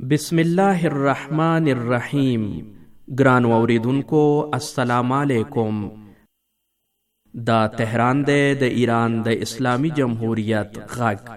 بسم الله الرحمن الرحیم. ګران اوریدونکو السلام علیکم. دا تهران دی د ایران د اسلامی جمهوریت غږ.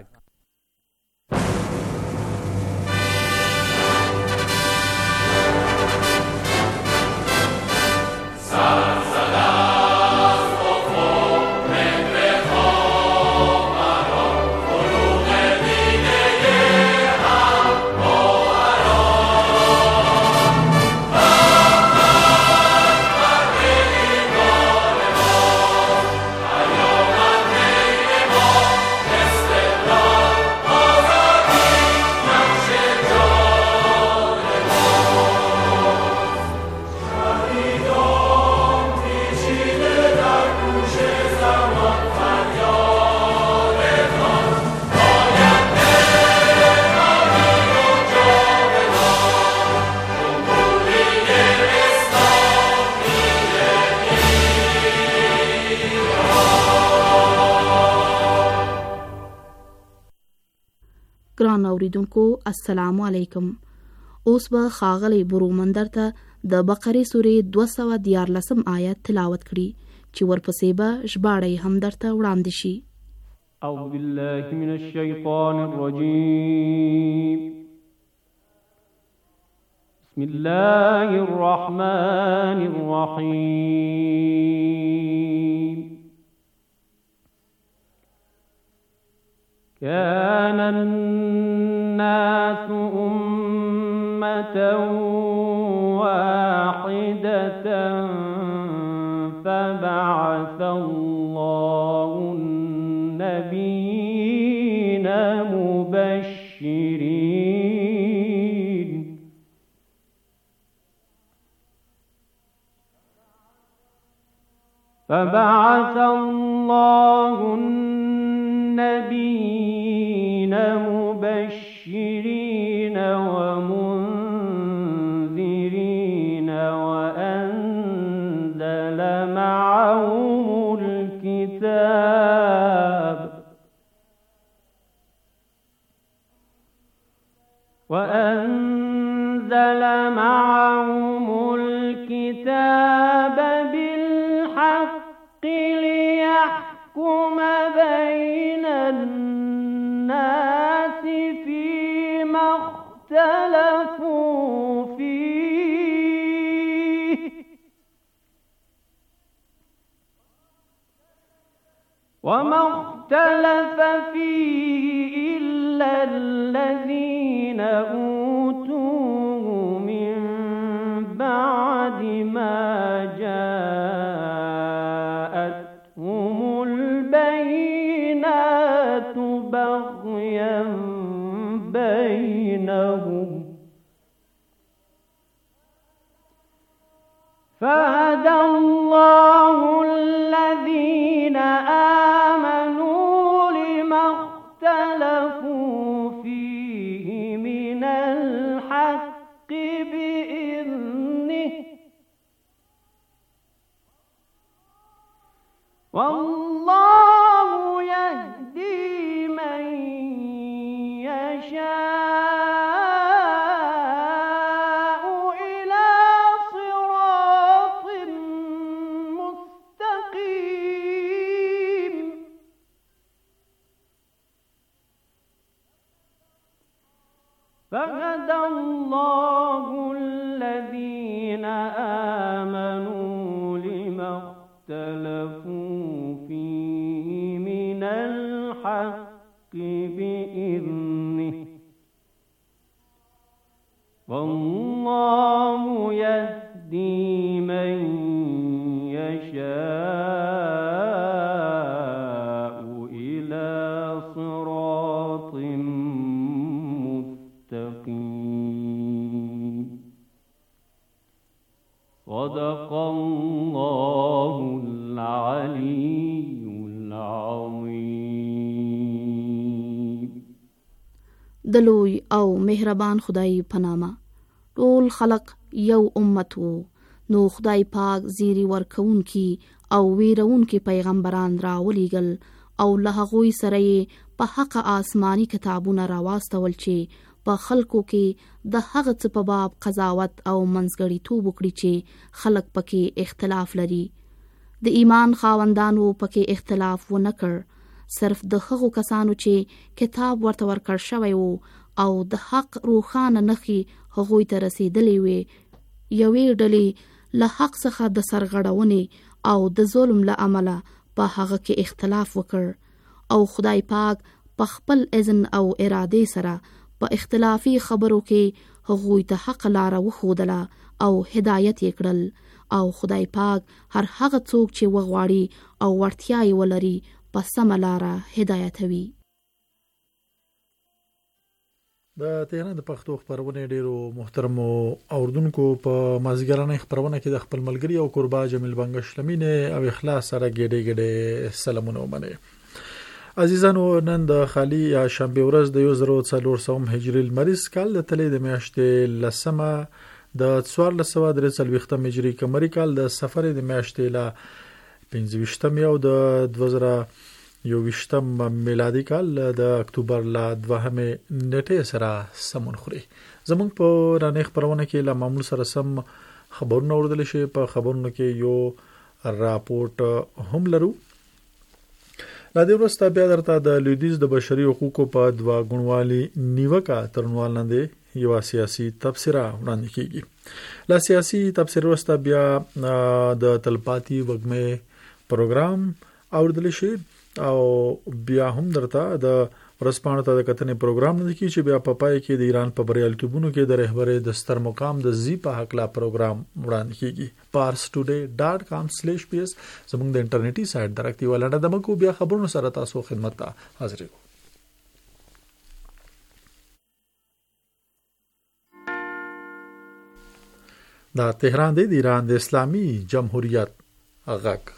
ګران اوریدونکو السلام علیکم. اوس به ښاغلی برومندر ته د بقرې سورې 214 آیت تلاوت کړي چې ورپسې به ژباړه یې هم درته وړاندې شي. اعوذ بالله من الشیطان الرجیم. بسم الله الرحمن الرحیم. كان الناس أمة واحدة فبعث الله النبيين مبشرين مبشرين ومنذرين وأنزل معهم الكتاب بالحق ليحكم بين الناس فيما اختلفوا فيه وما اختلف فيه إلا الذين أوتوه من بعد ما جاءتهم البينات بغيا بينهم فهدى الله الذين آمنوا لما اختلفوا فيه من الحق بإذنه والله يهدي من يشاء إلى صراط مستقيم فهدى الله الذين آمنوا لما اختلفوا فيه من الحق بإذنه والله يهدي من يشاء إلى صراط مستقيم. صدق الله العلي العظيم. د لوی او مهربان خدای په نامه. ټول خلق یو امت وو، نو خدای پاک زیری ورکوونکی او ویرونکی پیغمبران راولیږل او له هغوی سره یې په حق آسمانی کتابونه راواستول چې په خلکو کې د هغه څه په باب قضاوت او منځګړیتوب وکړي چې خلک پکې اختلاف لري. د ایمان خاوندانو پکې اختلاف ونه کړ، صرف د هغو کسانو چې کتاب ورته ورکړ شوی وو او د حق روښانه نښې هغوی ته رسېدلې وې، یوې ډلې له حق څخه د سرغړونې او د ظلم له امله په هغه کې اختلاف وکړ او خدای پاک په خپل اذن او ارادې سره په اختلافي خبرو کې هغوی ته حق لاره وښودله او هدایت یې کړل، او خدای پاک هر هغه څوک چې وغواړي او وړتیا یې ولري په سمه لاره هدایتوي. د تهران د پښتو خبرونه ډیرو محترمو اوردونکو په مازیګرانه خبرونه کې د خپل ملګری او قربا جمیل بنگش لمینه او اخلاص سره ګډه ګډه سلامونه ومنه. عزیزانو، نن د خالی یا شنبه ورځ د 1400 هجری المریض کال د تلې د میاشتې لسمه د 1443 هجری قمری کال د سفر د میاشتې لا 25 او د 2021 میلادي کال د اکتوبر لا 2 نیټه سره سمون خوري. زمونږ په رانه خبرونه کې لا معمول سره سم خبرونه اوردل شي. په خبرونو کې یو راپورټ هم لرو. لا دې ورسته بیا درته د لویدیز د بشري حقوقو په دوا غونوالي نیوکه ترنوال لاندې یو سیاسي تبصره وړاندې کیږي. لا سیاسي تبصره ورسته بیا د تلپاتي وګمه پروګرام اوردل شي او بیا هم درته د ورسپانو ته د کتنې پروګرام نه کی چې بیا په پای کې د ایران په بریالیتوبونو کې د رهبرۍ د ستر مقام د زی په حق لا پروګرام وړاندې کیږي. parstoday.com/ps زموږ د انټرنیټي سایټ درکتي ولنه د مکو بیا خبرونو سره تاسو خدمت ته حاضر یو. دا تهران د ایران د اسلامي جمهوریت غږ.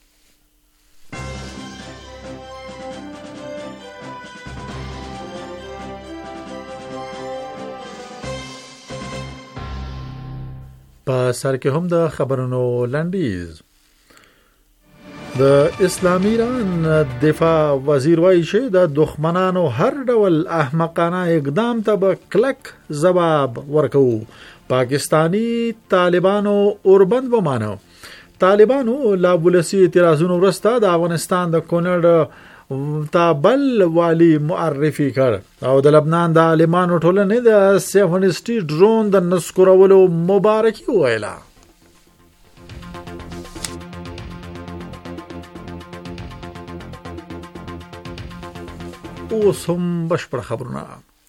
په سر کې هم د خبرونو لنډیز. د اسلامي ایران دفاع وزیر وایي چې د دښمنانو هر ډول احمقانه اقدام ته به کلک ځواب ورکوو. پاکستانی طالبانو اوربند ومانه. طالبانو لا ولسی اعتراضونو ورسته د افغانستان د کونړ تابل والی معرفي کړ او د لبنان د عالمانو ټولنې د سیفونسټي ډرون د نسکورولو مبارکي ویلا. اوس هم بشپړ خبرونه.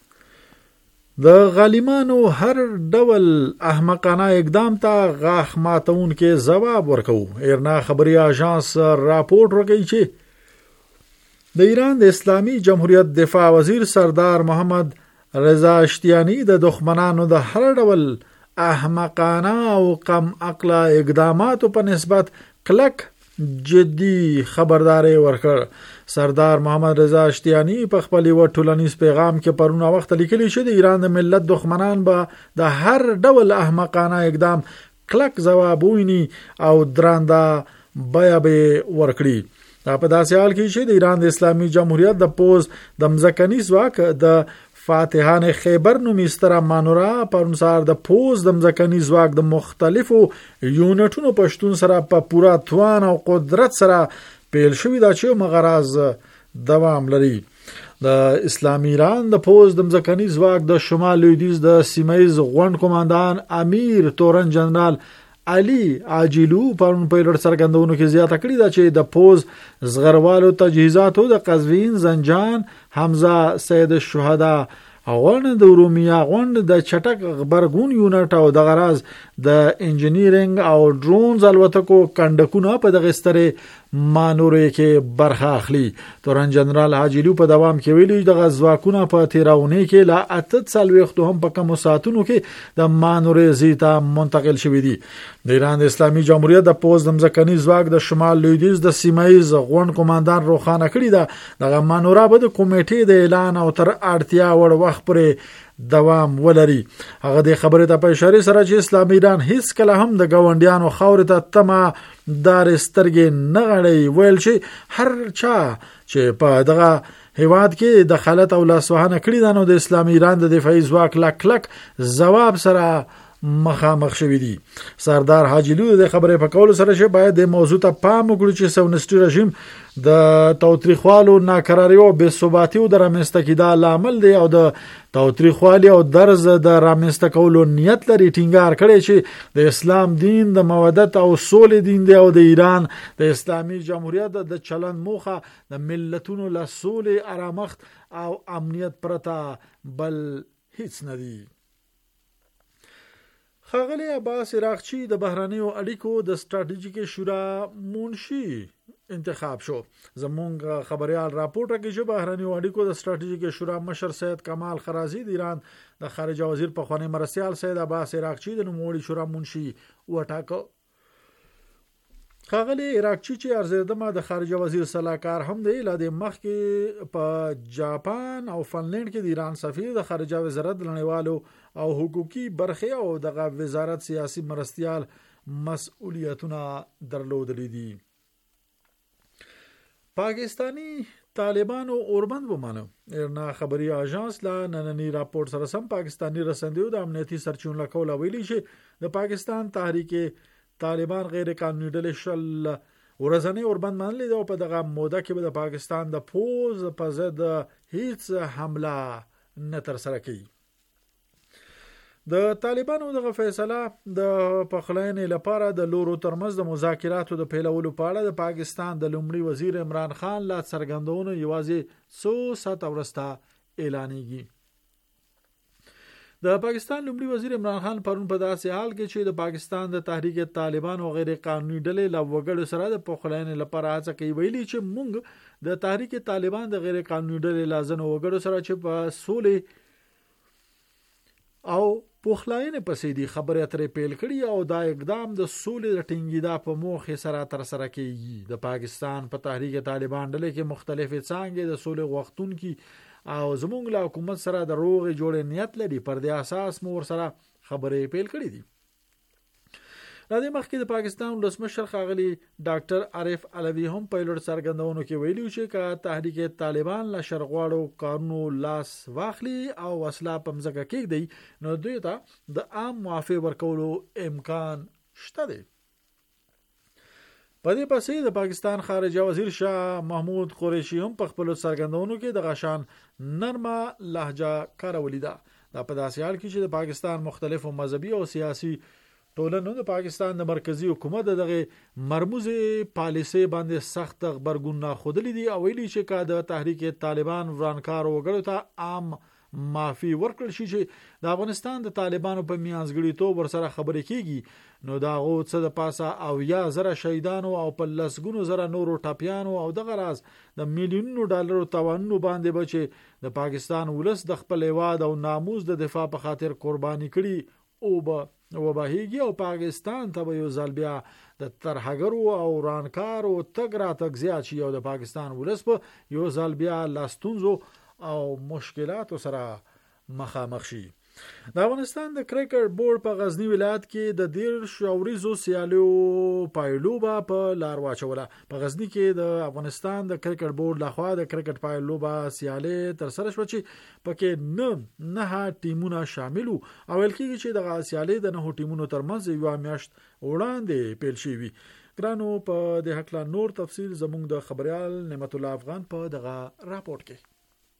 د غالیمانو هر ډول احمقانه اقدام ته غاښ ماتون کې ځواب ورکوو. ایرنا خبري اژانس راپورټ ورکوي چې د ایران د اسلامي جمهوریت دفاع وزیر سردار محمد رضا اشتیانی د دښمنانو د هر ډول احمقانه او کم عقل اقداماتو په نسبت کلک جدي خبرداري ورکړ. سردار محمد رضا اشتیانی په خپل ټولنیز پیغام کې پرونه وخت لیکلی چې د ایران د ملت دښمنان به د هر ډول احمقانه اقدام کلک ځواب ویني او درانده بیا به ورکړي. په داسې حال کې چې د ایران د اسلامي جمهوریت د پوز د مځکني ځواک د فاتحان خیبر نومي ستره مانورا په انصار د پوز د مځکني ځواک د مختلفو یونټونو پښتون سره په پورا توان او قدرت سره پیل شوی دا چې مغراز دوام لري. د اسلامي ایران د پوز د مځکني ځواک د شمال لویدیځ د سیمایز غونډ کمانډان امیر تورن جنرال علي عاجلو په لړ څرګندونو کې زیاته کړې ده چې د پوز زغروالو تجهیزاتو د قزوین، زنجان، حمزه سید الشهدا غونډ د رومیا غونډ د چټک خبرګون یونټ او د غراز د انجینیرینګ او ډرونز الوتکو کندکونه په دغه ستره مانورې کې برخه اخلي. تورن جنرال حاجیلو په دوام کې ویلي د غزواکونه په تیراونی کې لا 8 هم په کوم ساتونو کې د مانورې زیتا منتقل شوې دي. د ایران د اسلامي جمهوریت د پوز د مځکني ځواک د شمال لویدیځ د سیمایز غونډ کمانډان روخانه کړی ده د مانورا به د کمیټې د اعلان او تر اړتیا وړ وخت پورې دوام ولري. هغه د خبره ته په اشاره سره چې اسلامي ایران هیڅ کله هم د گاونډیانو خاور ته تمه دار سترګې نه غړي ویل چې هر چا چې په دغه هیواد کې دخالت او لاسوهانه کړی ده، نو د اسلامي ایران د دفاعي ځواک کلک جواب سره مخامخ شوی دی. سردار حاجی لو د خبرې په کولو سره چې باید د موضوع ته پام وکړو چې سونستي رژیم د تاوتریخوالو، ناکراری او بې ثباتي او د رامنځته کېدا لامل دی او د تاوتریخوالي او درز د رامنځته کولو نیت لري. ټینګار کړي چې د اسلام دین د مودت او سولې دین دی او د ایران د اسلامي جمهوریت د چلند موخه د ملتونو له سولې، آرامښت او امنیت پرته بل هیڅ نه دی. ښاغلی عباس عراقچی د بهرنیو اړیکو د ستراتیژیکې شورا منشي انتخاب شو. زمونږ خبريال راپورټ راکړي چې بهرنیو اړیکو د ستراتیژیکې شورا مشر سید کمال خرازی د ایران د خارجه وزیر په خوانی مرستیال سید عباس عراقچی د نوموړي شورا منشي وټاکو. ښاغلی عراقچی چې ارزیدمه د خارجه وزیر صلاحکار هم دی، لا د مخکې په جاپان او فنلند کې د ایران سفیر، د خارجه وزارت نړیوالو او حقوقي برخې او دغه وزارت سیاسي مرستیال مسؤلیتونه درلودلې دي. پاکستانی طالبانو اوربند ومانه ارنا خبري اژانس لا نننی راپورټ سره سم پاکستانی رسنیو د امنیتي سرچینو لکول ویلي چې د پاکستان تحریک طالبان غیر قانوني ډلې شل ورځنی اوربند منلې ده او په دغه موده کې به د پاکستان د پوز په ضد هیڅ حمله نه تر سره کوي. د طالبانو دغه فیصله د پخلاینې لپاره د لورو ترمنځ د مذاکراتو د پیلولو په اړه د پاکستان د لومړي وزیر عمران خان لا څرګندونو یوازې څو ساعت وروسته اعلانېږي. د پاکستان لومړي وزیر عمران خان پرون په داسې حال کې چې د پاکستان د تحریک طالبان او غیر قانوني ډلې له وګړو سره د پخلاینې لپاره هڅه کوي، ویلي چې موږ د تحریک طالبان د غیر قانوني ډلې لازم وګړو سره چې په سولې او پخلاینې پسې دي خبرې اترې پیل کړي او دا اقدام د سولې د ټینګېدا په موخې سره تر سره کیږي. د پاکستان په تحریک طالبان ډلې کې مختلفې څانګې د سولې غوښتونکي او زمونږ له حکومت سره د روغې جوړې نیت لري، پر دې اساس مور سره خبرې پیل کړې دي. د دې مخکې د پاکستان ولسمشر ښاغلي ډاکټر عارف علوي هم په لوړ څرګندونو کې ویلي چې که تحریک طالبان له شرغواړو کارونو لاس واخلي او وسله په مځکه کېږدي نو دوی ته د عام معافي ورکولو امکان شته دی. په دې پسې د پاکستان خارجه وزیر شاه محمود قریشي هم په خپل څرګندونو کې د غشان نرمه لهجه کارولې ده. دا په داسې حال کې چې د پاکستان مختلفو مذهبي او سیاسي ټولنو د پاکستان د مرکزی حکومت دغه مرموزه پالیسي باندې سخت خبرګون خودلی دي او ویلي چې کا د تحریک طالبان ورانکار وګړو ته عام معافي ورکړل شي چې د افغانستان د طالبانو په میانځګړیتوب ورسره خبرې کیږي نو دا غو څه د پاسه او یا زره شهیدانو او په لسګونو زره نورو ټاپیانو او دغه راز د میلیونونو ډالرو توانونو باندې بچي د پاکستان ولس د خپل هیواد او ناموس د دفاع په خاطر قرباني کړي او وبهیږي او پاکستان ته یو ځل بیا د ترهګرو او رانکارو تګ را تګ زیات شي او د پاکستان ولس په یو ځل بیا لاستونزو او مشکلاتو سره مخامخ شي. د افغانستان د کرکټ بورډ په غزنی ولایت کې د 10 شاوریزو سیالیو پایلوبه په لار واچوله. په غزنی کې د افغانستان د کرکټ بورډ لخوا د کرکټ پایلوبه سیالي تر سره شو چې پکې نه ټیمونه شامل او ولکه چې د سیالي د نه ټیمونو ترمنځ یو میاشت وړاندې پیل شوی. ګرانو په د حق لا نور تفصیل زموږ د خبريال نعمت الله افغان په دغه راپورټ کې.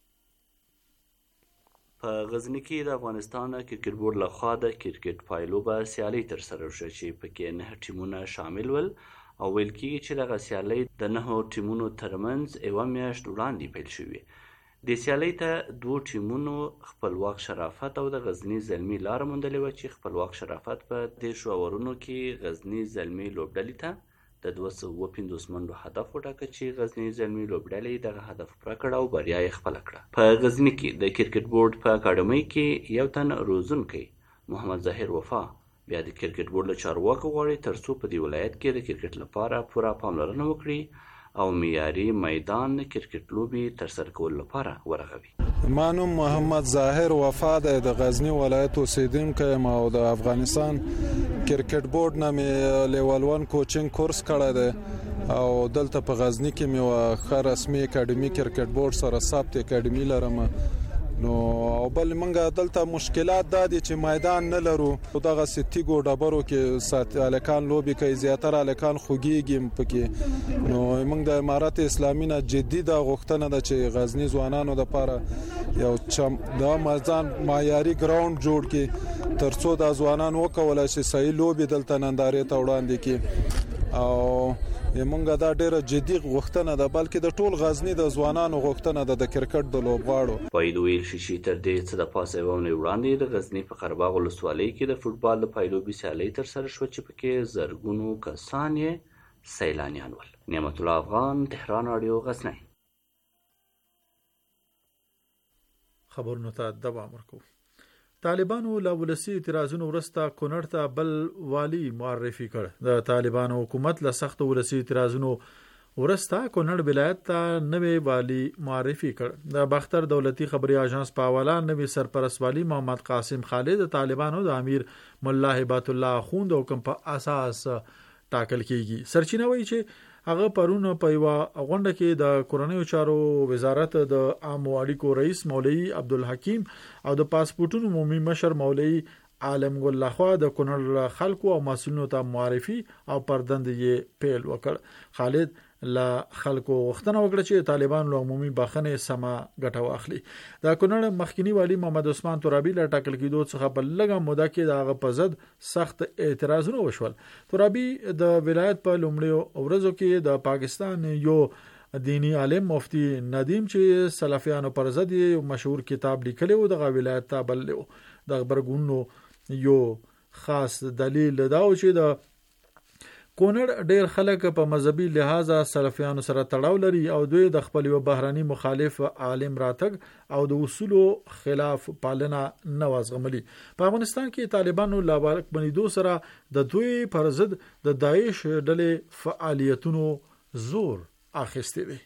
په غزنی کې د افغانستان کرکټ بورډ لخوا د کرکټ پایلوبه سیالي تر سره شوه چې پکې 9 ټیمونه شامل ول او ویل کېږي چې دغه سیالي د 9 ټیمونو ترمنځ یو میاشت وړاندې پیل شوې. د سیالي ته 2 ټیمونو خپلواک شرافت او د غزنی زلمی لار موندلې و چې خپلواک شرافت په 10 اورونو کې غزنی زلمی لوبډلې ته د 250 منډو هدف وټاکه چې غزنی زلمی لوبډلې دغه هدف پوره کړ او بریا یې خپله کړه. په غزنی کې د کرکټ بورډ په اکاډمۍ کې یو تن روزونکی محمد ظاهر وفا بیا د کرکټ بورډ له چارواکو غواړي ترڅو په دې ولایت کې د کرکټ لپاره پوره پاملرنه وکړي او معیاري میدان کرکټ لوبي تر سره کولو لپاره ورغوي. ما نوم محمد ظاهر وفا د غزنی ولایت اوسیدونکی یم او د افغانستان کرکټ بورډ نه مې لیول 1 کوچینګ کورس کړی دی او دلته په غزنی کې مې ښه رسمي اکیډمي کرکټ بورډ سره ثبت اکیډمي لرم. نو او بل منګه دلته مشکلات دا دي چې میدان نه لرو. دغه سټیګو ډبرو کې سات الکان لوبي کوي، زیاتره الکان خوګيږي پکې. نو موږ د امارات اسلامي نه جدي د غوښتنه ده چې غزنی ځوانانو د لپاره یو د میدان معیاري ګراوند جوړ کړي ترڅو د ځوانانو وکولای شي صحیح لوبي دلته نندارې ته وړاندې کړي. او موږ دا ډیره جدي غوښتنه ده، بلکې د ټول غزنی د ځوانانو غوښتنه ده د کرکټ د لوبغاړو. باید ویل شي چې تر دې څه د پاسه ونه وړاندې د غزنی په قرهباغ ولسوالۍ کې د فوټبال د پایلوبي سیالۍ تر سره شوه چې پکې زرګونو کسان یې سیلانیان ول. نعمت الله افغان، تهران رادیو، غزنی. خبرونو ته دوام ورکوو. طالبانو له ولسی اعتراضونو وروسته کونړ ته بل والی معرفي کړ. د طالبانو حکومت له سخت ولسی اعتراضونو وروسته کونړ ولایت ته نوې والی معرفي کړ. د باختر دولتي خبري اژانس په حواله نوې سرپرست والی محمد قاسم خالد طالبانو د امیر مولا هبات الله خوند حکم په اساس ټاکل کیږي. سرچینه وایي چې هغه پرون په یو غونډه کې د کورنیو چارو وزارت د عامو اړیکو رئیس مولوی عبدالحکیم او د پاسپورتونو عمومي مشر مولوی عالم ګل لخوا د کونړ خلکو او مسؤلینو ته معرفي او پردند یې پیل وکړ. خالد لا خلکو غوښتنه وکړه چې طالبان له عمومي بخښنې سمه ګټه واخلي. د کونړ مخکینی والی محمد عثمان ترابی له ټاکل کېدو څخه په لږه موده کې د هغه په ضد سخت اعتراضونه وشول. ترابی د ولایت په لومړیو ورځو کې د پاکستان یو دینی عالم مفتی ندیم چې سلفیانو پر ضد یو مشهور کتاب لیکلی و دغه ولایت ته بللی و. د خبرګونونو یو خاص دلیل دا و چې د کونړ ډیر خلک په مذهبي لحاظ سلفیانو سره تړاو لري او دوی د خپل یو بهراني مخالف عالم راتګ او د اصولو خلاف پالنه نه وزغملي. په افغانستان کې طالبانو لا واکمنېدو سره د دوی پر ضد د داعش ډلې فعالیتونو زور اخیستی دی.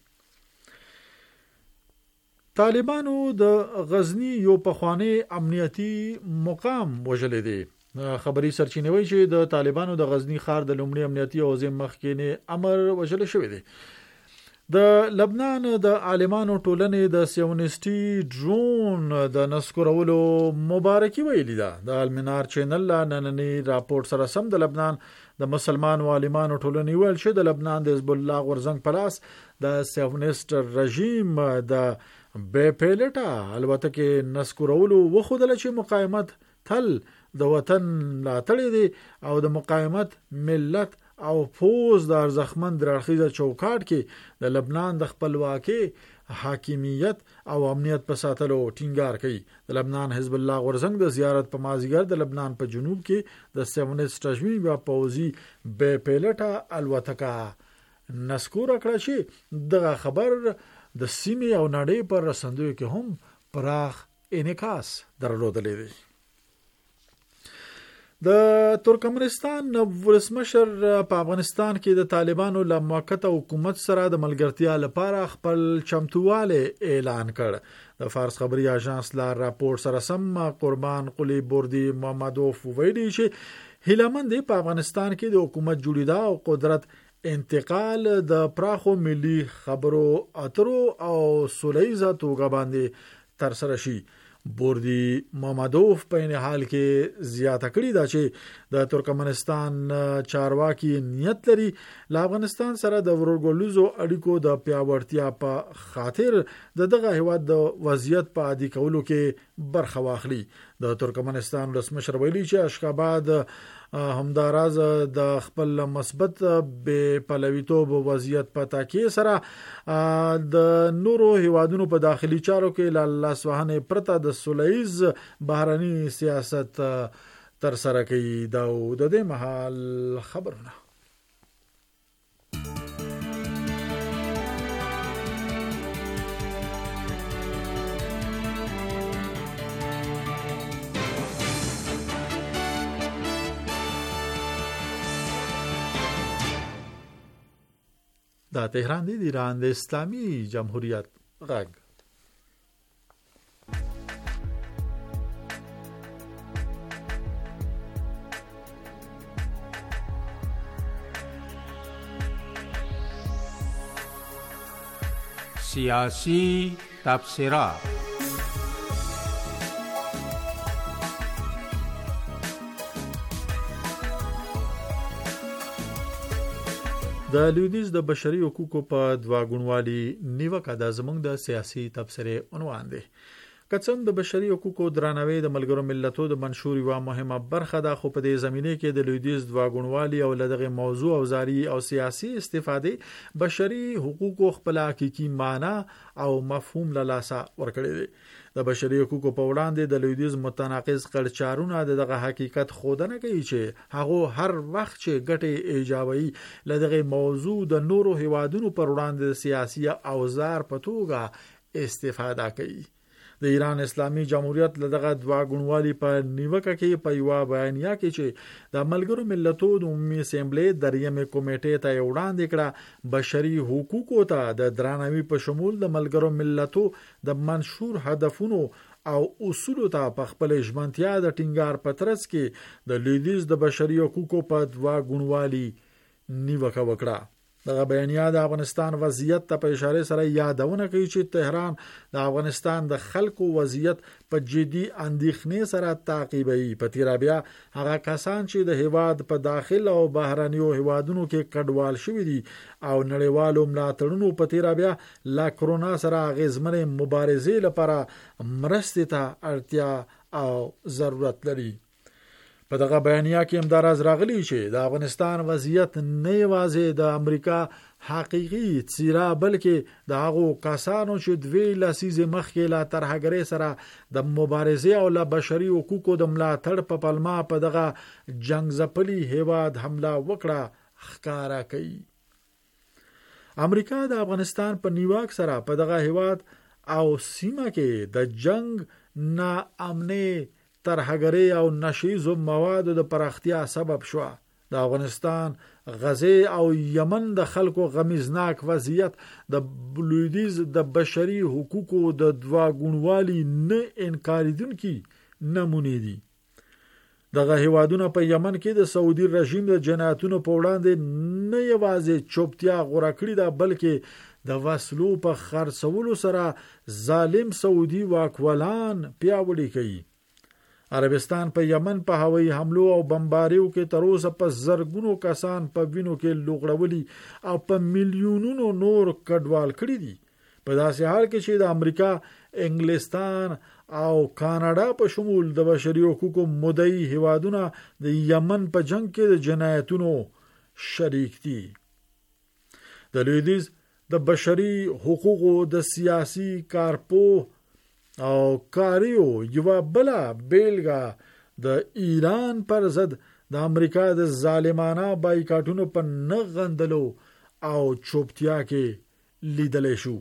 طالبانو د غزنی یو پخوانی امنیتی مقام وژلې دی. خبري سرچینه وایي چې د طالبانو د غزنی ښار د لومړي امنیتي اوزیم مخکینه امر وژل شوی دی. د لبنان د عالمانو ټولنې د سیونیسټي ډرون د نسکورولو مبارکي ویلي ده. د المنار چینل نننی راپورټ سره سم د لبنان د مسلمان عالمانو ټولنې ویل چې د لبنان د حزب الله غورزنګ پلاس د سیونیسټ رژیم د بې پیلټه البته کې نسکورولو وخدل چې مقاومت تل د وطن لاتړي دي او د مقاومت ملت او فوز د ارزښتمند راخیزه چوکاټ کې د لبنان د خپلواکي حاکمیت او امنیت په ساتلو ټینګار کوي. د لبنان حزب الله غورزنګ د زیارت په مازیګر د لبنان په جنوب کې د سیونیسټ رژیم یا پوزي بې پیلټه الوتکه نسکور کړه چې دغه خبر د سیمې او نړۍ پر رسندوي کې هم پراخ انعکاس درلودلی دی. د ترکمنستان ولسمشر په افغانستان کې د طالبانو له موقته حکومت سره د ملګرتیا لپاره خپل چمتووالی اعلان کړ. د فارس خبري اژانس لا راپورټ سره سم قربان قلی بوردی محمدوف ویلي چې هیلمند په افغانستان کې د حکومت جوړیدا او قدرت انتقال د پراخو ملي خبرو اترو او سولهیزه توګه باندې تر سره شي. بوردی محمدوف په حال کې زیاته کړی دا چې د ترکمنستان چارواکي نیت لري له افغانستان سره د ورورګلوزو اړیکو د پیاوړتیا په خاطر دغه هیواد د وضعیت په عادي کولو کې برخه واخلي. د ترکمنستان رسمشر ویلي چې اشخاباد همداراز د خپل مثبت به پلویتوب وضعیت په تاکي سره د نورو هیوادونو په داخلي چارو کې له لاسوهنې پرته د سولهیز بهرني سیاست تر سره کوي. دا د دې مهال خبرونه. دا تهران دی د ایران د اسلامي جمهوریت غږ. سیاسی تبصره. د لویدیځ د بشري حقوقو په دواګونوالي نیوکه د زموږ د سیاسي تبصرې عنوان دی. کڅم د بشري حقوقو درناوی د ملګرو ملتونو د منشور یو مهمه برخه ده، خو په دې زمینه کې د لویدیځ دواګونوالي او لدغه موضوع او زاری او سیاسي استفاده بشري حقوقو خپل حقيقي معنی او مفهوم له لاسه ورکړي دي. د بشري حقوقو په وړاندې د لویدیځ متناقض کړچارونه دغه حقیقت خودنه کوي چې هغه هر وخت چې ګټه ایجابي لدغه موضوع د نورو هیوادونو پر وړاندې سیاسي اوزار په توګه استفاده کوي. د ایران اسلامي جمهوریت لدغه دواګونوالي په نیوکه کې په یو بیانیه کې چې د ملګرو ملتونو د عمومي اسمبلی دریمه کمیټې ته وړاندې کړه، بشري حقوقو ته د درناوي په شمول د ملګرو ملتونو د منشور هدفونو او اصولو ته په خپل ژمنتیا د ټینګار پترس کې د لویدیځ د بشري حقوقو په دواګونوالي نیوکه وکړه. دغه بیانیه د افغانستان وضعیت ته په اشاره سره یادونه کوي چې تهران د افغانستان د خلکو وضعیت په جدي اندېښنې سره تعقیبوي. په تیر بیا هغه کسان چې د هیواد په داخل او بهرنیو هیوادونو کې کډوال شوي دي او نړیوالو ملاتړونو په تیر بیا لا کرونا سره غیزمنې مبارزې لپاره مرستې ته اړتیا او ضرورت لري. په دغه بیانیه کې هم دراز راغلی چې د افغانستان وضعیت نه یوازې د امریکا حقيقي څیره بلکې د هغو کسانو چې دوی لسیزې مخکې لا ترهګرۍ سره د مبارزې او له بشري حقوقو د ملاتړ په پلمه په دغه جنگ ځپلي هیواد حمله وکړه ښکارا کوي. امریکا د افغانستان په نیواک سره په دغه هیواد او سیمه کې د جنگ ناامنۍ ترهګرۍ او نشیزو موادو د پراختیا سبب شو. د افغانستان، غزه او یمن د خلکو غمیزناک وضعیت د لویدیځ د بشري حقوقو د دواګونوالي نه انکاریدونکي نمونه دي. دغه هیوادونه په یمن کې د سعودي رژیم د جنایتونو په وړاندې نه یوازې چوپتیا غوړه کړې ده، بلکې د وسلو په خرڅولو سره ظالم سعودي واکولان پیاوړي کوي. عربستان په یمن په هوایي حملو او بمباریو کې تر اوسه په زرګونو کسان په وینو کې لوغړولي او په میلیونونو نور کډوال کړي دي. په داسې حال کې چې د امریکا، انګلستان او کاناډا په شمول د بشري حقوقو مدعي هیوادونه د یمن په جنگ کې د جنایتونو شریک دي. د لویدیځ د بشري حقوقو د سیاسي کارپوه او کاریو یو بلا بیلګه د ایران پر ضد د امریکا د ظالمانه بایکاټونو په نغندلو او چوپتیا کې لیدل شو.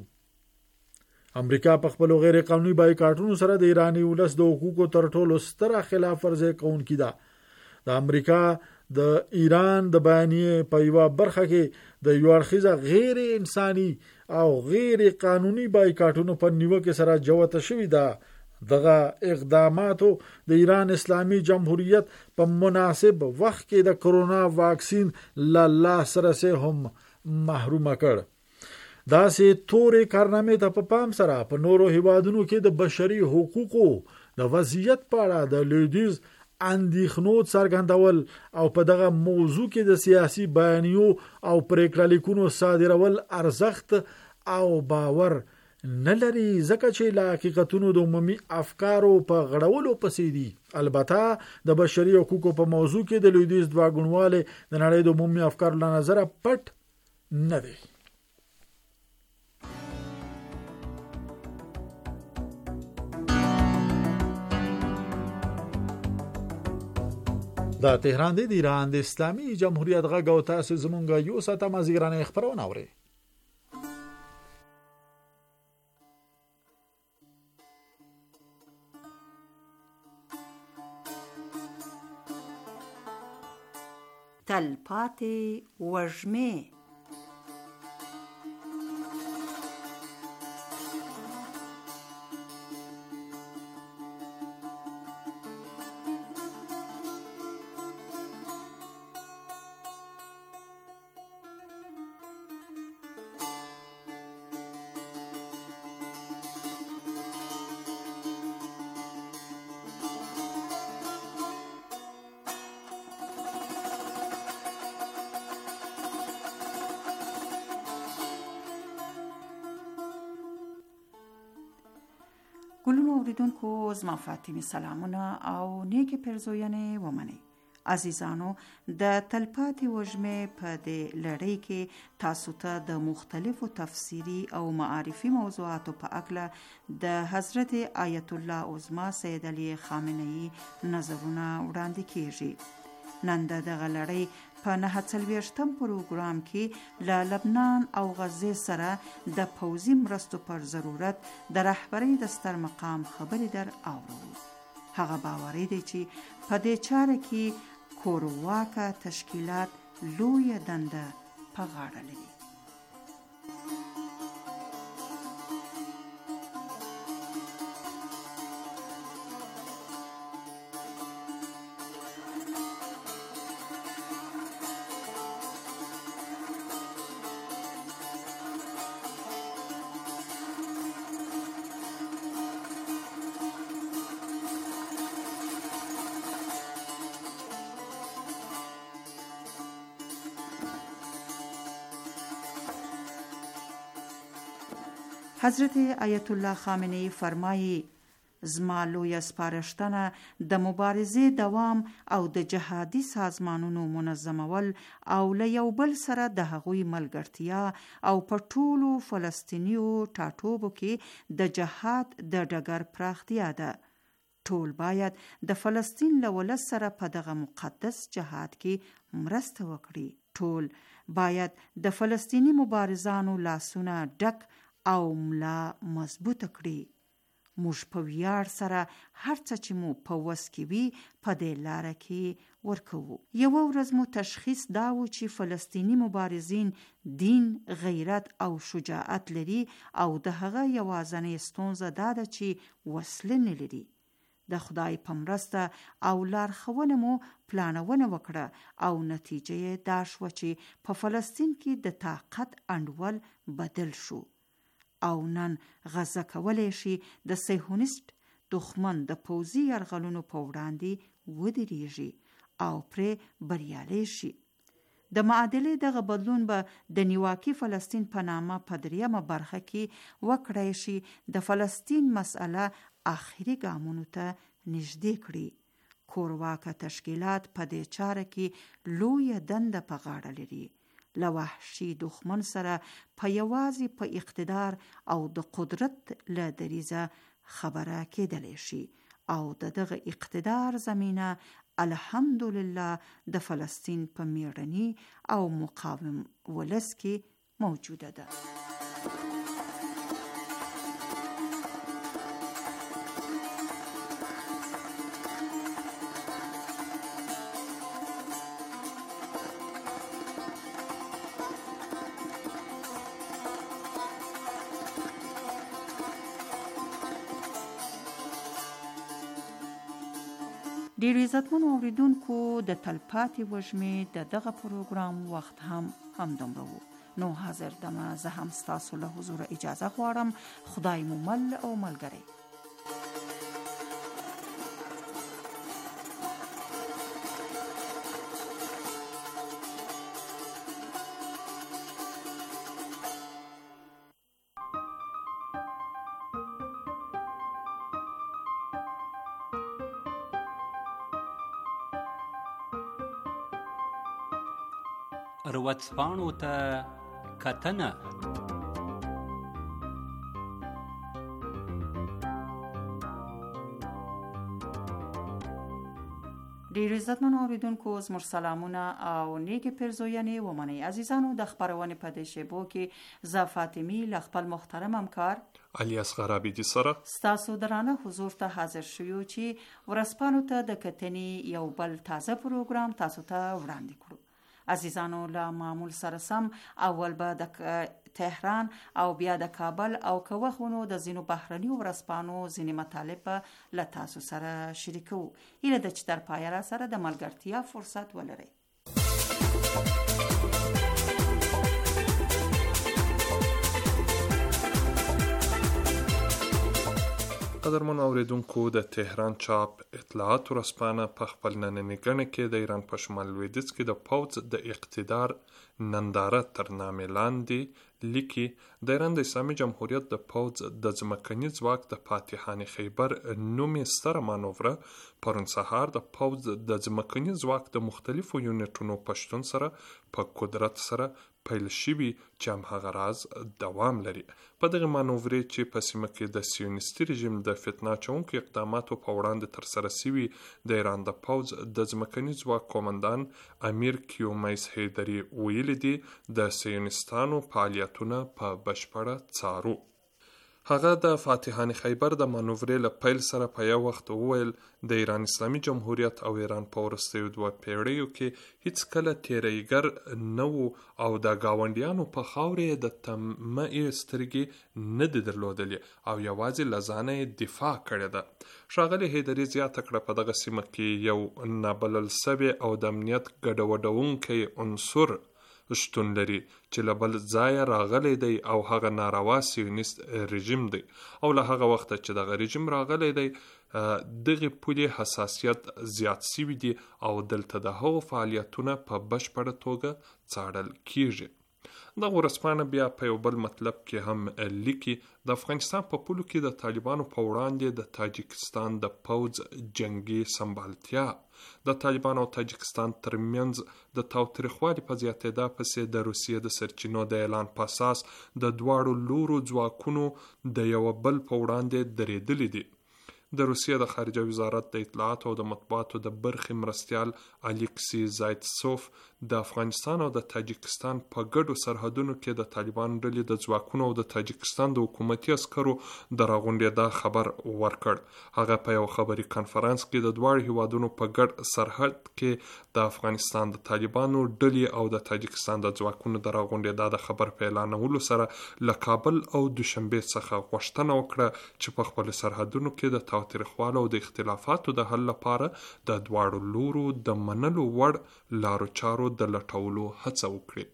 امریکا په خپل غیر قانوني بایکاټونو سره د ایرانی ولس د حقوقو تر ټولو ستره خلاف ورزي کوونکی ده. د امریکا د ایران د بیانیه په یو برخه کې د یو اړخیزه غیر انساني او غیر قانوني بایکاټونو په نیوکه سره جوته شوې ده. دغه اقداماتو د ایران اسلامي جمهوریت په مناسب وخت کې د کرونا واکسین لا سره هم محروم کړ. دا سه تورې کارنامې ته په پام سره په نورو هیوادونو کې د بشري حقوقو د وضعیت په اړه د لویدیځ اندېښنو څرګندول او په دغه موضوع کې د سیاسي بیانیو او پریکړه لیکونو صادرول ارزښت او باور نه لري، ځکه چې لا حقیقتونو د عمومي افکارو په غړولو پسې دي. البته د بشري حقوقو په موضوع کې د لویدیځ دواګونواله د نړۍ د عمومي افکارو له نظره پټ نه دی. دا تهران دی د ایران د اسلامي جمهوریت غږ او تاسو زمونږ یو ساعت مازیګرانه خبرونه اورئ. تلپاتې وږمې ګلونو اوریدونکو زما فاطمه سلامونه او نیکی پرزوینې ومنئ. عزیزانو، د تلپاتې وژمې په دې لړۍ کې تاسو ته د مختلفو تفسیری او معرفي موضوعاتو په اړه د حضرت آیت الله عظما سید علی خامنه‌ای نظرونه وړاندې کیږي. نن دغه لړۍ په 49م پروګرام کې له لبنان او غزې سره د پوځي مرستو پر ضرورت د رهبرۍ د ستر مقام خبرې در اورو. هغه باوري دی چې په دې چاره کې کورواکه تشکیلات لویه دنده په غاړه لري. حضرت آیت الله خامنه‌ای فرمایي زما لویه سپارښتنه د مبارزې دوام او د جهادي سازمانونو منظمول او له یو بل سره د هغوی ملګرتیا او په ټولو فلسطینیو ټاټوبو کې د جهاد د ډګر پراختیا ده. ټول باید د فلسطین له ولس سره په دغه مقدس جهاد کې مرسته وکړي. ټول باید د فلسطینی مبارزانو لاسونه ډک او ملا مضبوطه کړي. موږ په ویاړ سره هر څه چې مو په وس کې وي په دې لاره کې ورکوو. یوه ورځ مو تشخیص دا و چې فلسطینی مبارزین دین، غیرت او شجاعت لري او د هغه یوازنۍ ستونزه دا ده چې وسله نه لري. د خدای په مرسته او لارښوونه مو پلانونه وکړه او نتیجه دا شوه چې په فلسطین کې د طاقت انډول بدل شو او نن غزه کولی شي د صهیونیست دښمن د پوځي یرغلونو په وړاندې ودرېږي او پرې بریالی شي. د معادلې دغه بدلون به د نیواکي فلسطین په نامه په 3مه برخه کې وکړای شي د فلسطین مسأله آخري ګامونو ته نږدې کړي. کورواکه تشکیلات په دې چاره کې لویه دنده په غاړه لري. له وحشي دښمن سره په یوازې په اقتدار او د قدرت له دریزه خبره کېدلی شي او دغه اقتدار زمینه الحمدلله د فلسطین په میړني او مقاوم ولس کې موجوده ده. ډیرو عزتمنو اوریدونکو، د تلپاتې وژمې د دغه پروګرام وخت هم دومره و. نو حاضر دمه زه هم ستاسو له حضور اجازه غواړم. خدای مو مل او ملګری. روڅپاڼو ته کتنه. ډیر عزتمنو اوریدونکو، زموږ سلامونه او نیکې پرزوینې ومنئ. عزیزانو، د خپرونې په دې شیبو کې زه فاطمي له خپل محترم همکار علي اصغر عابدي سره ستاسو درانه حضور ته حاضر شوو چې ورځپاڼو ته د کتنې یو بل تازه پروګرام تاسو ته وړاندې کړو. عزیزانو، له معمول سره سم اول به د تهران او بیا د کابل او که وخونو د ځینو بهرنیو ورځپاڼو ځینې مطالب به له تاسو سره شریکو. هیله ده چې تر پایه را سره د ملګرتیا فرصت ولرئ. قدرمنو اوریدونکو د تهران چاپ اطلاعات ورځپاڼه په خپل نننۍ ګڼه کې د ایران په شمال لویدیځ کې د پوځ د اقتدار ننداره تر نامې لاندې لیکي د ایران د اسلامي جمهوریت د پوځ د ځمکني ځواک د فاتحانه خیبر نومې ستره مانوره پرون سهار د پوځ د ځمکني ځواک د مختلفو یونټونو پشتون سره په قدرت سره پیل شوي چې همهغه راز دوام لري. په دغه مانورې چې په سیمه کې د سیونیستي رژیم د فتنه اچونکو اقداماتو په وړاندې ترسره شوي د ایران د پوځ د ځمکني ځواک قومندان امیر کیومیس هیدري ویلي دي د سیونیستانو فعالیتونه په بشپړه څارو. هغه د فاتحانه خیبر د مانورې له پیل سره په یو وخت وویل د ایران اسلامي جمهوریت او ایران په وروستیو 2 پیړیو کې هیڅ کله تیریګر نه وو او د گاونډیانو په خاورې د طمعې سترګې نه دي درلودلې او یوازې له ځانه دفاع کړې ده. ښاغلي هیدري زیاته کړه په دغه سیمه کې یو نابلل سوی او د امنیت ګډوډونکی عنصر شتون لري چې له بل ځایه راغلی دی او هغه ناروا سیونیست رژیم دی او له هغه وخته چې دغه رژیم راغلی دی دغه پولې حساسیت زیات شوي دي او دلته د هغو فعالیتونه په بشپړه توګه څارل کیږي. دغه ورځپاڼه بیا په یو بل مطلب کې هم لیکي د افغانستان په پولو کې د طالبانو په وړاندې د تاجکستان د پوځ جنگي سمبالتیا د طالبانو او تاجکستان ترمنځ د تاوتریخوالي په زیاتېدا پسې د روسیې د سرچینو د اعلان په اساس د دواړو لورو ځواکونو د یو بل په وړاندې درېدلي دي. د روسیې د خارجه وزارت د اطلاعات او د مطبوعاتو د برخې مرستیال الیکسی زایتسوف د افغانستان او د تاجکستان په ګډو سرحدونو کې د طالبانو ډلې د ځواکونو او د تاجکستان د حکومتي عسکرو د راغونډېدا خبر ورکړ. هغه په یو خبري کنفرانس کې د دواړو هیوادونو په ګډ سرحد کې د افغانستان د طالبانو ډلې او د تاجکستان د ځواکونو د راغونډېدا د خبر په اعلانولو سره له کابل او دوشنبه څخه غوښتنه وکړه چې په خپل سرحدونو کې د تاوتریخوالو او د اختلافاتو د حل لپاره د دواړو لورو د منلو وړ لارو چارو د لټولو هڅه وکړي.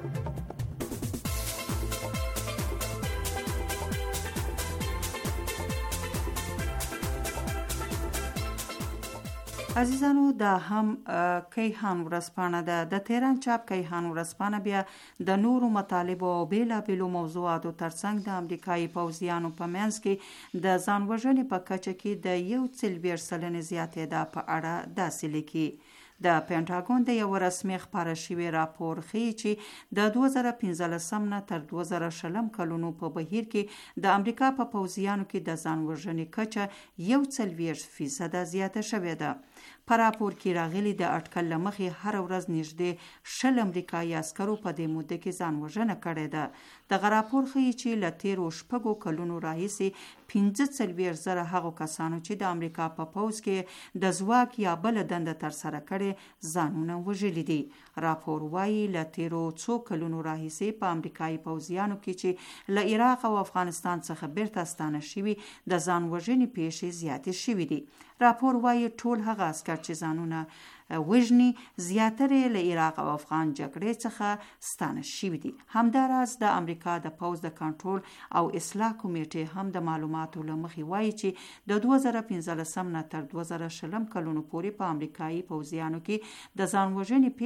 عزیزانو دا هم کیهان ورځپاڼه ده. د تهران چاپ کیهان ورځپاڼه بیا د نورو مطالبو او بیلابیلو موضوعاتو ترڅنګ د امریکایي پوځیانو په منځ کې د ځان وژنې په کچه کې د 1.4% زیاتېدا په اړه داسې لیکي. د پینټاګون د یو رسمي خبره شوی راپور ښیي چې د 2015 نه تر 2020 کلونو په بهیر کې د امریکا په پوځیانو کې د ځان وژنې کچه 1.4% زیاته شوې ده. په راپور کې راغلي د اټکل له مخې هر ورځ نږدې 10 امریکایي عسکرو په دې موده کې ځان وژنه کړې ده. دغه راپور ښیي چې له تیرو 6 کلونو راهیسې 45,000 هغو کسانو چې د امریکا په پوځ کې د ځواک یا بل دنده ترسره کړې ځانونه وژلي دي. راپور وایي له تیرو څو کلونو راهیسې په امریکایي پوځیانو کې چې له عراق او افغانستان څخه بیرته ستانه شوي د ځان وژنې پیښې زیاتې شوي دي. راپور وایي ټول هغه عسکر چې ځانونه وژني زیاتره له عراق او افغان جګړې څخه ستانه شوي دي. همداراز د امریکا د پوځ د کنټرول او اصلاح کمیټې هم د معلوماتو له مخې وایي چې د 2015 نه تر 2020 کلونو پورې په امریکایي پوځیانو کې د ځان وژنې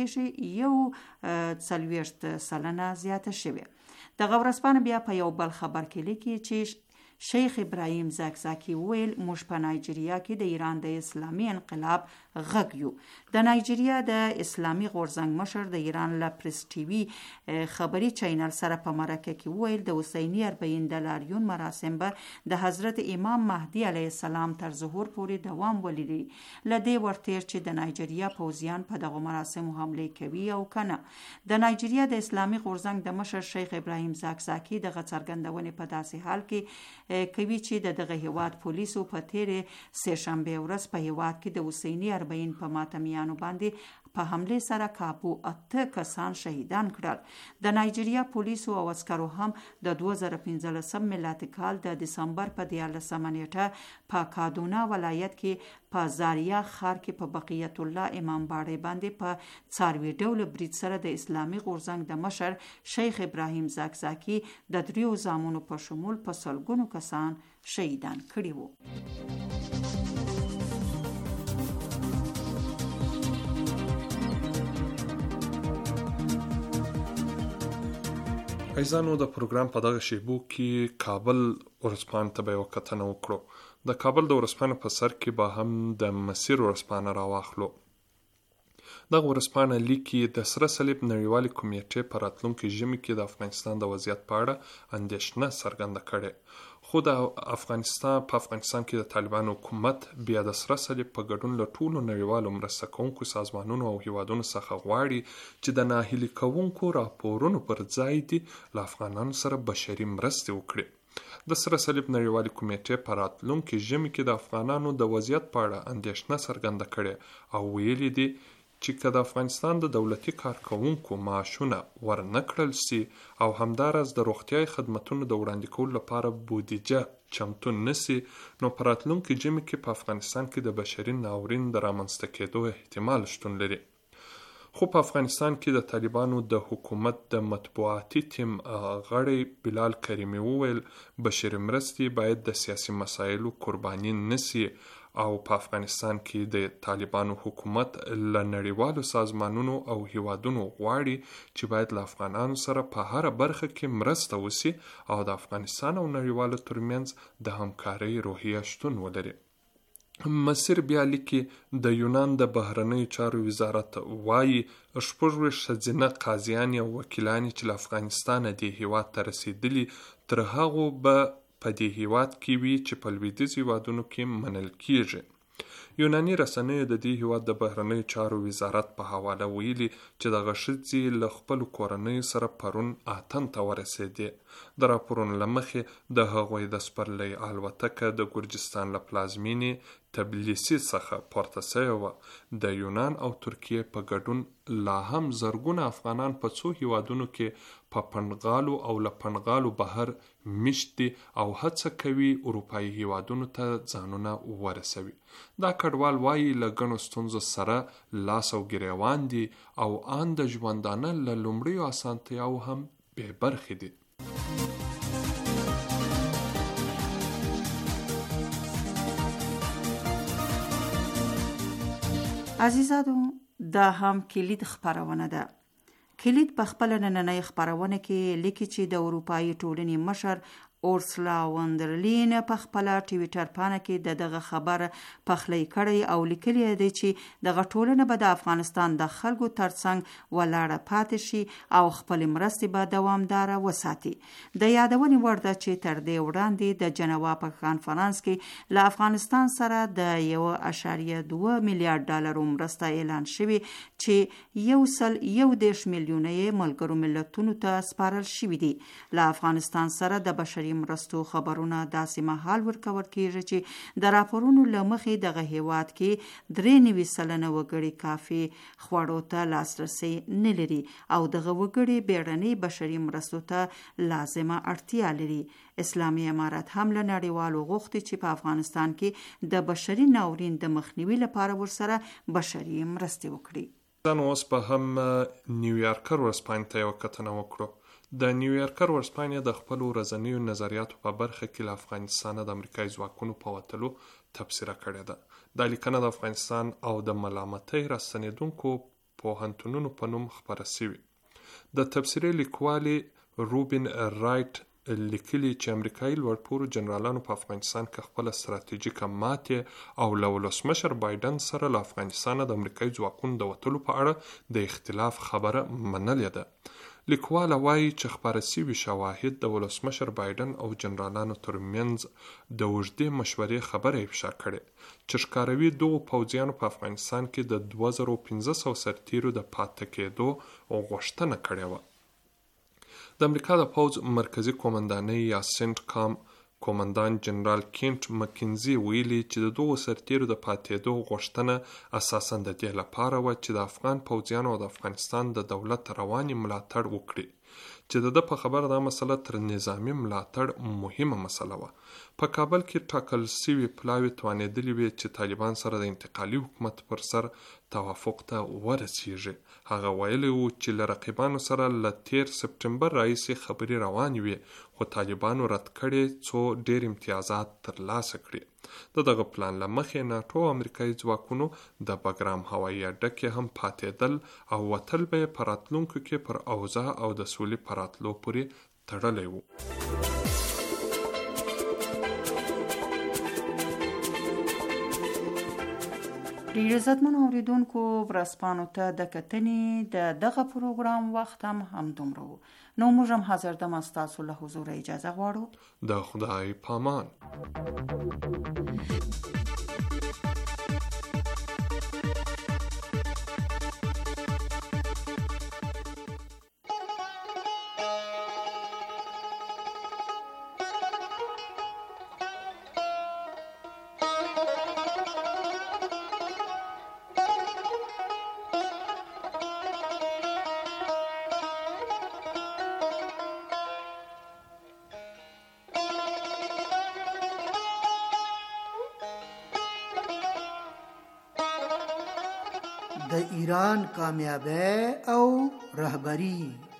پیښې 40% زیاته شوې. دغه ورځپاڼه بیا په یو بل خبر کې لیکي چې شیخ ابراهیم زاکزاکی ویل موږ په نایجیریا کې د ایران د اسلامي انقلاب غږ یو. د نایجیریا د اسلامي غورځنګ مشر د ایران له پریس ټي وي خبري چینل سره په مرکه کې ویل د حسینی 40 د لاریون مراسم به د حضرت امام مهدی علیه السلام تر ظهور پورې دوام ولري. لدې ورتیر چې د نایجیریا پوځیان په دغه مراسمو حمله کوي او کنه. د نایجیریا د اسلامي غورځنګ د مشر شیخ ابراهیم زاکزاکی د څرګندونې په داسې حال کې کوي چې دغه هیواد پولیسو په تیرې سه شنبه ورځ په هیواد کې د حسینی 40 په ماتمیانو باندې په حمله سره کابو 8 کسان شهیدان کړل. د نایجیریا پولیسو او عسکرو هم د 2015 میلادي کال د دسمبر په 14 نیټه په کادونا ولایت کې په زاریا ښار کې په بقیت الله امام باړې باندې په څاروي ډول برید سره د اسلامي غورځنګ د مشر شیخ ابراهیم زاکزاکی د 3 زامنو په شمول په سلګونو کسان شهیدان کړي وو. ایزانو د پروګرام په دغه شیبو کې کابل ورځپاڼې ته به یوه کتنه وکړو. د کابل د ورځپاڼې په سر کې به هم د مسیر ورځپاڼه راواخلو. دغه ورځپاڼه لیکي د سره صلیب نړیوالې کمیټې په راتلونکي ژمي کې د افغانستان د وضعیت په اړه اندېښنه څرګنده کړې، خو په افغانستان کې د طالبانو حکومت بیا د سره صلیب په ګډون له ټولو نړیوالو مرسته کوونکو سازمانونو او هیوادونو څخه غواړي چې د ناهیلي کوونکو راپورونو پر ځای دي له افغانانو سره بشري مرستې وکړي. د سره صلیب نړیوالې کمیټې په راتلونکي ژمي کې د افغانانو د وضعیت په اړه اندېښنه څرګنده کړې او ویلي دي چې که د افغانستان د دولتي کارکوونکو معاشونه ورنه کړل سي او همداراز د روغتیايي خدمتونو د وړاندې کولو لپاره بودیجه چمتو نسی، نو په راتلونکي ژمي کې په افغانستان کې د بشري ناورین د رامنځته کېدو احتمال شتون لري. خو په افغانستان کې د طالبانو د حکومت د مطبوعاتي ټیم غړی بلال کریمي وویل بشري مرستې باید د سیاسي مسایلو قرباني نسی او په افغانستان کې د طالبانو حکومت له نړیوالو سازمانونو او هیوادونو غواړي چې باید له افغانانو سره په هره برخه کې مرسته وسی او د افغانستان او نړیوالو ترمنځ د همکارۍ روحیه شتون ولري. مسیر بیا لیکي د یونان د بهرنیو چارو وزارت وایي 26 ښځینه قاضیان او وکیلان چې له افغانستانه دې هیواد ته رسېدلي تر هغو به په دې هیواد کې وي چې په لویدیځو هیوادونو کې منل کیږي. یوناني رسنیو د دې هیواد د بهرنیو چارو وزارت په حواله ویلي چې دغه ښځې له خپلو کورنیو سره پرون اتن ته ورسېدې. د راپورونو له مخې د هغوی د سپرلۍ الوتکه د ګرجستان له پلازمینې تبلیسي څخه پورته سوې وه. د یونان او ترکیې په ګډون لا هم زرګونه افغانان په څو هیوادونو کې په پنډغالو او له پنډغالو بهر میشت دي او هڅه کوي اروپایي هیوادونو ته ځانونه ورسوي. دا کډوال وایي له ګڼو ستونزو سره لاس او ګریوان دي او ان د ژوندانه له لومړیو اسانتیاوو هم بې برخې دي. عزیزانو دا هم کلید خبرونه ده. کلید په خپل نننۍ خبرونه کې لیکي چې د اروپایي ټولنې مشر اورسلا وندرلین په خپل ټویټر پاڼه کې دغه خبر پخلی کړی او لیکلی دی چې دغه ټولنه به د افغانستان د خلکو ترڅنګ ولاړه پاتې شي او خپل مرستې به دوامداره وساتي. د یادونې وړ ده چې تر دې وړاندې د جنوا په کانفرانس کې له افغانستان سره د 1.2 میلیارډ ډالرو مرسته اعلان شوی چې 1.1 میلیونه ملګرو ملتونو ته سپارل شوی دي. له افغانستان سره د بشري مرستو خبرونه داسې مهال ورکول کیږي چې د راپورونو له مخې دغه هیواد کې 93% وګړي کافي خوړو ته لاسرسي نه لري او دغه وګړي بیړنۍ بشري مرستو ته لازمه اړتیا لري. اسلامي امارات هم له نړیوالو غوښتي چې په افغانستان کې د بشري ناورین د مخنیوي لپاره ورسره بشري مرستې وکړي. نن اوس په هم نیویارکر ورځپاڼې ته یوه کتنه وکړو. د نیویارکر ورځپاڼې د خپلو ورځنیو نظریاتو په برخه کې له افغانستانه د امریکایي ځواکونو په وتلو تبصره کړې ده. دا لیکنه د افغانستان او د ملامتۍ راستنېدونکو پوهنتونونو په نوم خپره سوې. د تبصرې لیکوالې روبین رایټ لیکلي چې امریکایي لوړپوړو جنرالانو په افغانستان کې خپله ستراتیژیکه ماتې او له ولسمشر بایدن سره له افغانستانه د امریکایي ځواکونو د وتلو په اړه د اختلاف خبره منلې ده. لیکواله وایي چې خپاره سوي شواهد د ولسمشر بایدن او جنرالانو ترمنځ د اوږدې مشورې خبره افشا کړې چې ښکاروي دغو پوځیانو په افغانستان کې د 2500 سرتیرو د پاتې کېدو غوښتنه کړې وه. د امریکا د پوځ مرکزي قومندانۍ یا سنټ کام قومندان جنرال کینټ مکنزي ویلي چې د دغو سرتیرو د پاتېدو غوښتنه اساساً د دې لپاره وه چې د افغان پوځیانو او د افغانستان د دولت رواني ملاتړ وکړي، چې د ده په خبره دا مسله تر نظامي ملاتړ مهمه مسله وه. په کابل کې ټاکل شوي پلاوي توانېدلې وې چې طالبان سره د انتقالي حکومت پر سر توافق ته ورسیږي. هغه ویلي و چې له رقیبانو سره له 13 سپټمبر راهیسې خبرې روانې وې، خو طالبانو رد کړې څو ډېر امتیازات ترلاسه کړي. د دغه پلان له مخې ناټو او امریکایي ځواکونو د بګرام هوایي اډه کې هم پاتېدل او وتل به یې په راتلونکو کې پر اوضاع او د سولې په راتلو پورې تړلی و. ډېر عزتمنو اورېدونکو، ورځپاڼو ته د کتنې د دغه پروګرام وخت هم همدومره و. نو موږ هم حاضر دمه ستاسو له حضوره اجازه غواړو. د خدای پامان. د ایران کامیابی او رهبری.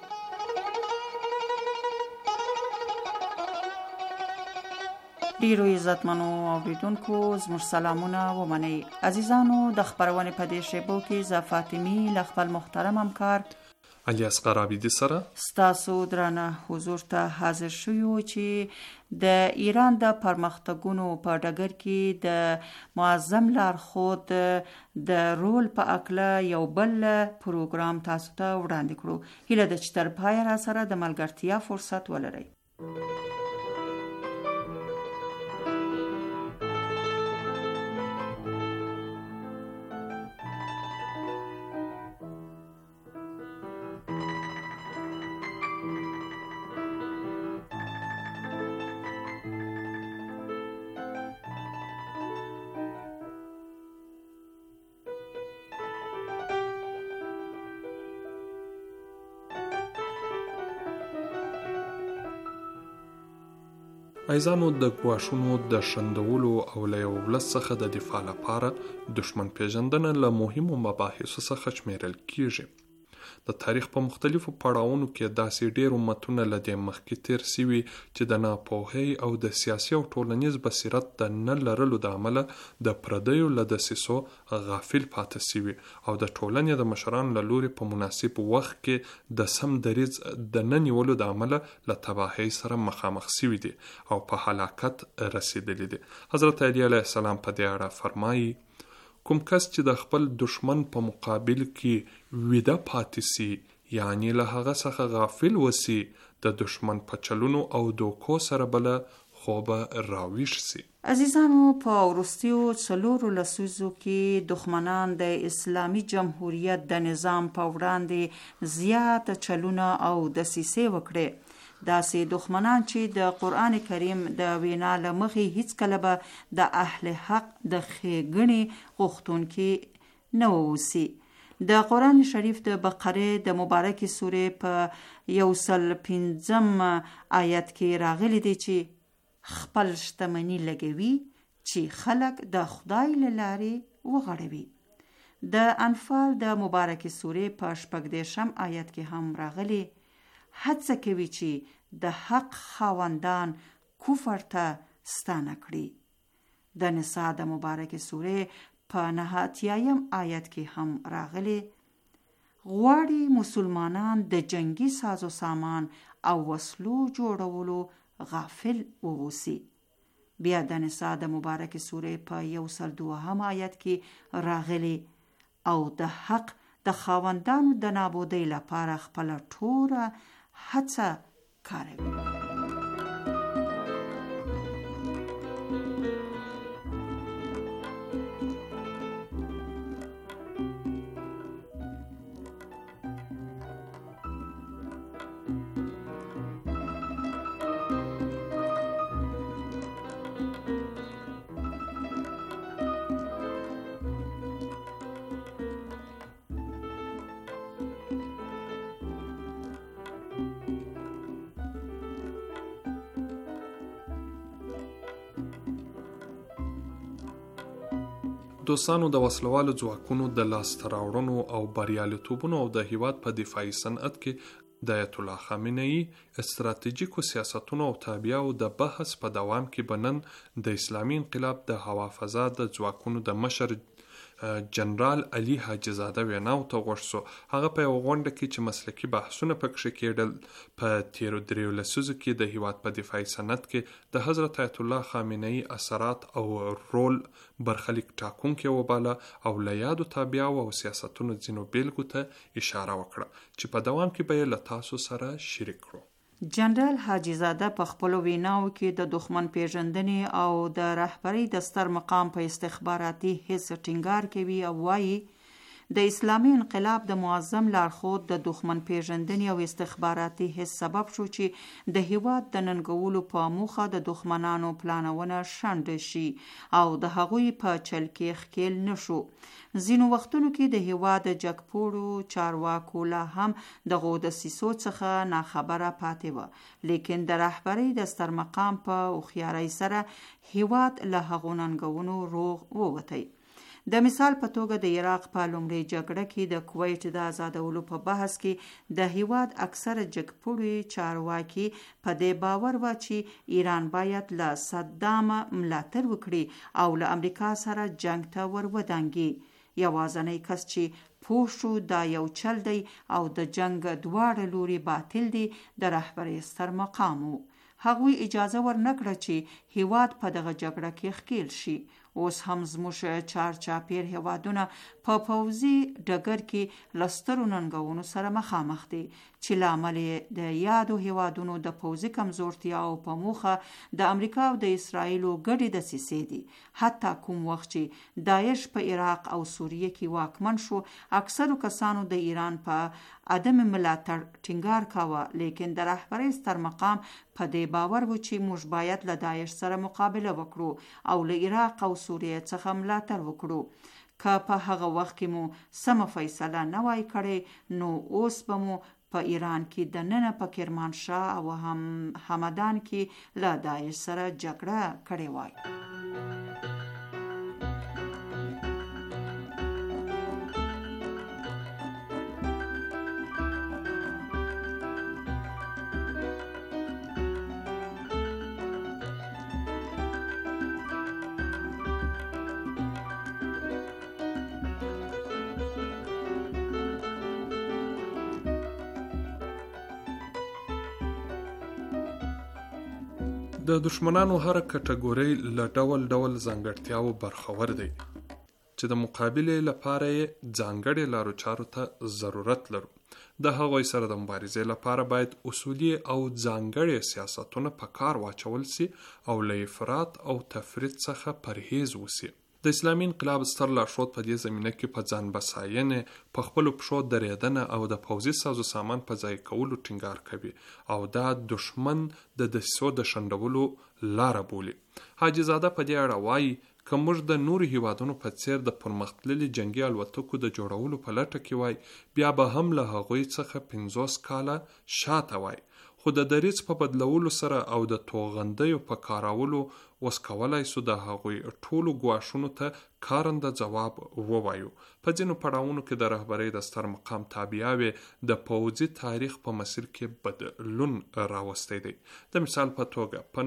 ډیرو عزتمنو اوریدونکو زموږ سلامونه ومنئ. عزیزانو، د خبرونې په دې شیبو کې زه فاطمی له خپل محترم همکار علي اصغر عابدي سره ستاسو درانه حضور ته حاضر شویو چې د ایران د پرمختګونو په ډګر کې د معظم لارښود د رول په اکله یو بل پروګرام تاسو ته وړاندې کړو. هیله ده چې تر پایه را سره د ملګرتیا فرصت ولرئ. ایزانو د ګواښونو د شندولو او له یو ولس څخه د دفاع لپاره دشمن پیژندنه له مهمو مباحثو څخه شمیرل کیږي. د تاریخ په مختلفو پړاوونو کې داسې ډېر امتونه له دې مخکې تیر سوي چې د ناپوهۍ او د سیاسي او ټولنیز بصیرت د نه لرلو د امله د پردیو له دسیسو غافل پاتې سوي او د ټولنې د مشرانو له لوري په مناسب وخت کې د سم دریځ د نه نیولو د امله له تباهۍ سره مخامخ سوي دي او په هلاکت رسیدلي دي. حضرت علی علیه السلام په دې اړه فرمایي: کوم کس چې د خپل دشمن په مقابل کې ویده پاتې سي، یعنی له هغه څخه غافل وسی، د دشمن په چلونو او دوکو سره بله خوبه راویښ سي. عزیزانو، په وروستیو 4 لسیزو کې دښمنان د اسلامي جمهوریت د نظام په وړاندې زیات چلونه او دسیسې وکړې. داسې دښمنان چې د قرآن کریم د وینا له مخې هیڅ کله به د اهل حق د ښېګڼې غوښتونکي نه اوسي. د قرآن شریف د بقره د مبارکې سورې په 105 آیت کې راغلی دی چې خپل شتمني لګوي چې خلک د خدای له لارې وغړوي. د انفال د مبارکې سورې په 14 آیت کې هم راغلی: هڅه کوي چې د حق خاوندان کفر ته ستانه کړي. د نساء د مبارکې سورې په 9 آیت کې هم راغلی: غواړي مسلمانان د جنگي ساز و سامان او وسلو جوړولو غافل ووسی. بیا د نساء د مبارکې سورې په 102 آیت کې راغلی: او د حق د خاوندانو د نابودۍ لپاره خپل ټوله هڅه کاروي. دوستانو، د وسلوالو ځواکونو د لاسته راوړنو او بریالیتوبونو او د هیواد په دفاعي صنعت کې د آیت الله خامنه‌ای استراتیژیکو سیاستونو او تابعیاو د بحث په دوام کې به نن د اسلامي انقلاب د هوا فضا د ځواکونو د مشر جنرال علي حاجي زاده ویناو ته غوښ سو. هغه په یو غونډه کې چې مسلکي بحثونه پکښې کېدل په تیرو دریو لسیزو کې د هیواد په دفاعي صنعت کې د حضرت آیت الله خامنه‌ای اثرات او رول برخلیک ټاکونکي وباله او له یادو تابعیاو او سیاستونو ځینو بیلګو ته اشاره وکړه چې په دوام کې به یې له تاسو سره شریک کړو. جنرال حاجي زاده په خپلو ویناو کې د دښمن پیژندنې او د رهبرۍ د ستر مقام په استخباراتي حس ټینګار کوي او وایي د اسلامي انقلاب د معظم لارښود د دښمن پیژندنې او استخباراتي حس سبب شو چې د هیواد د ننګولو په موخه د دښمنانو پلانونه شنډ شي او د هغوی په چل کې ښکیل نشو. ځینو وختونو کې د هیواد جګپوړو چارواکو لا هم دغو دسیسو څخه ناخبره پاتې وه، لیکن د رهبرۍ د ستر مقام په هوښیارۍ سره هیواد له هغو ننګونو روغ ووتی. د مثال په توګه د عراق په لومړۍ جګړه کې د کویت د آزادولو په بحث کې د هیواد اکثره جګپوړي چارواکي په دې باور و چې ایران باید له صدام ملاتړ وکړي او له امریکا سره جنگ ته ور ودانګي. یوازنی کس چې پوه شو دا یو چل دی او د جنگ دواړه لوري باطل دی د رهبرۍ ستر مقامو. هغوی اجازه ورنکړه چې هیواد په دغه جګړه کې ښکیل شي. اوس هم زموږ چارچاپیر هیوادونه په پوځي ډګر کې له سترو ننګونو سره مخامخ دي چې له امله د یادو هیوادونو د پوځي کمزورتیاو په موخه د امریکا او د اسرائیلو ګډې دسیسې دي. حتی کوم وخت چې داعش په عراق او سوریه کې واکمن شو، اکثرو کسانو د ایران په عدم ملاتړ ټینګار کاوه، لیکن د رهبرۍ ستر مقام په دې باور و چې موږ باید له داعش سره مقابله وکړو او له عراق او سوریه څخه ملاتړ وکړو. که په هغه وخت کې مو سمه فیصله نه وای کړې، نو اوس به مو په ایران کې د ننه په کرمانشاه او همدان کې له داعش سره جګړه کړې وای. د دشمنانو هر کټګوري له ډول ډول ځانګړتیاو برخور دی چې د مقابلې لپاره ځانګړي لارو چارو ته ضرورت لرو. د هغوی سره د مبارزې لپاره باید اصولي او ځانګړي سیاستونه په کار واچول سي او له افراط او تفريط څخه پرهیز وسی. د اسلامي انقلاب ستر لارښود په دې زمینه کې په ځان بساینه، په خپلو پښو درېدنه او د پوځي سازو سامان په ځای کولو ټینګار کوي او دا دشمن د دسیسو د شنډولو لاره بولي. حاجي زاده په دې اړه وایي که موږ د نورو هیوادونو په څیر د پرمختللي جنگي الوتکو د جوړولو په لټه کې وای، بیا به هم له هغوی څخه 50 کاله شاته وای. خو د دریځ په بدلولو سره او د توغندیو په کارولو اوس کولای سو د هغوی ټولو ګواښونو ته کارنده ځواب ووایو. په ځینو پړاوونو کې د رهبرۍ د ستر مقام تابعیاوې د پوځي تاریخ په مسیر کې بدلون راوستی دی. د مثال په توګه په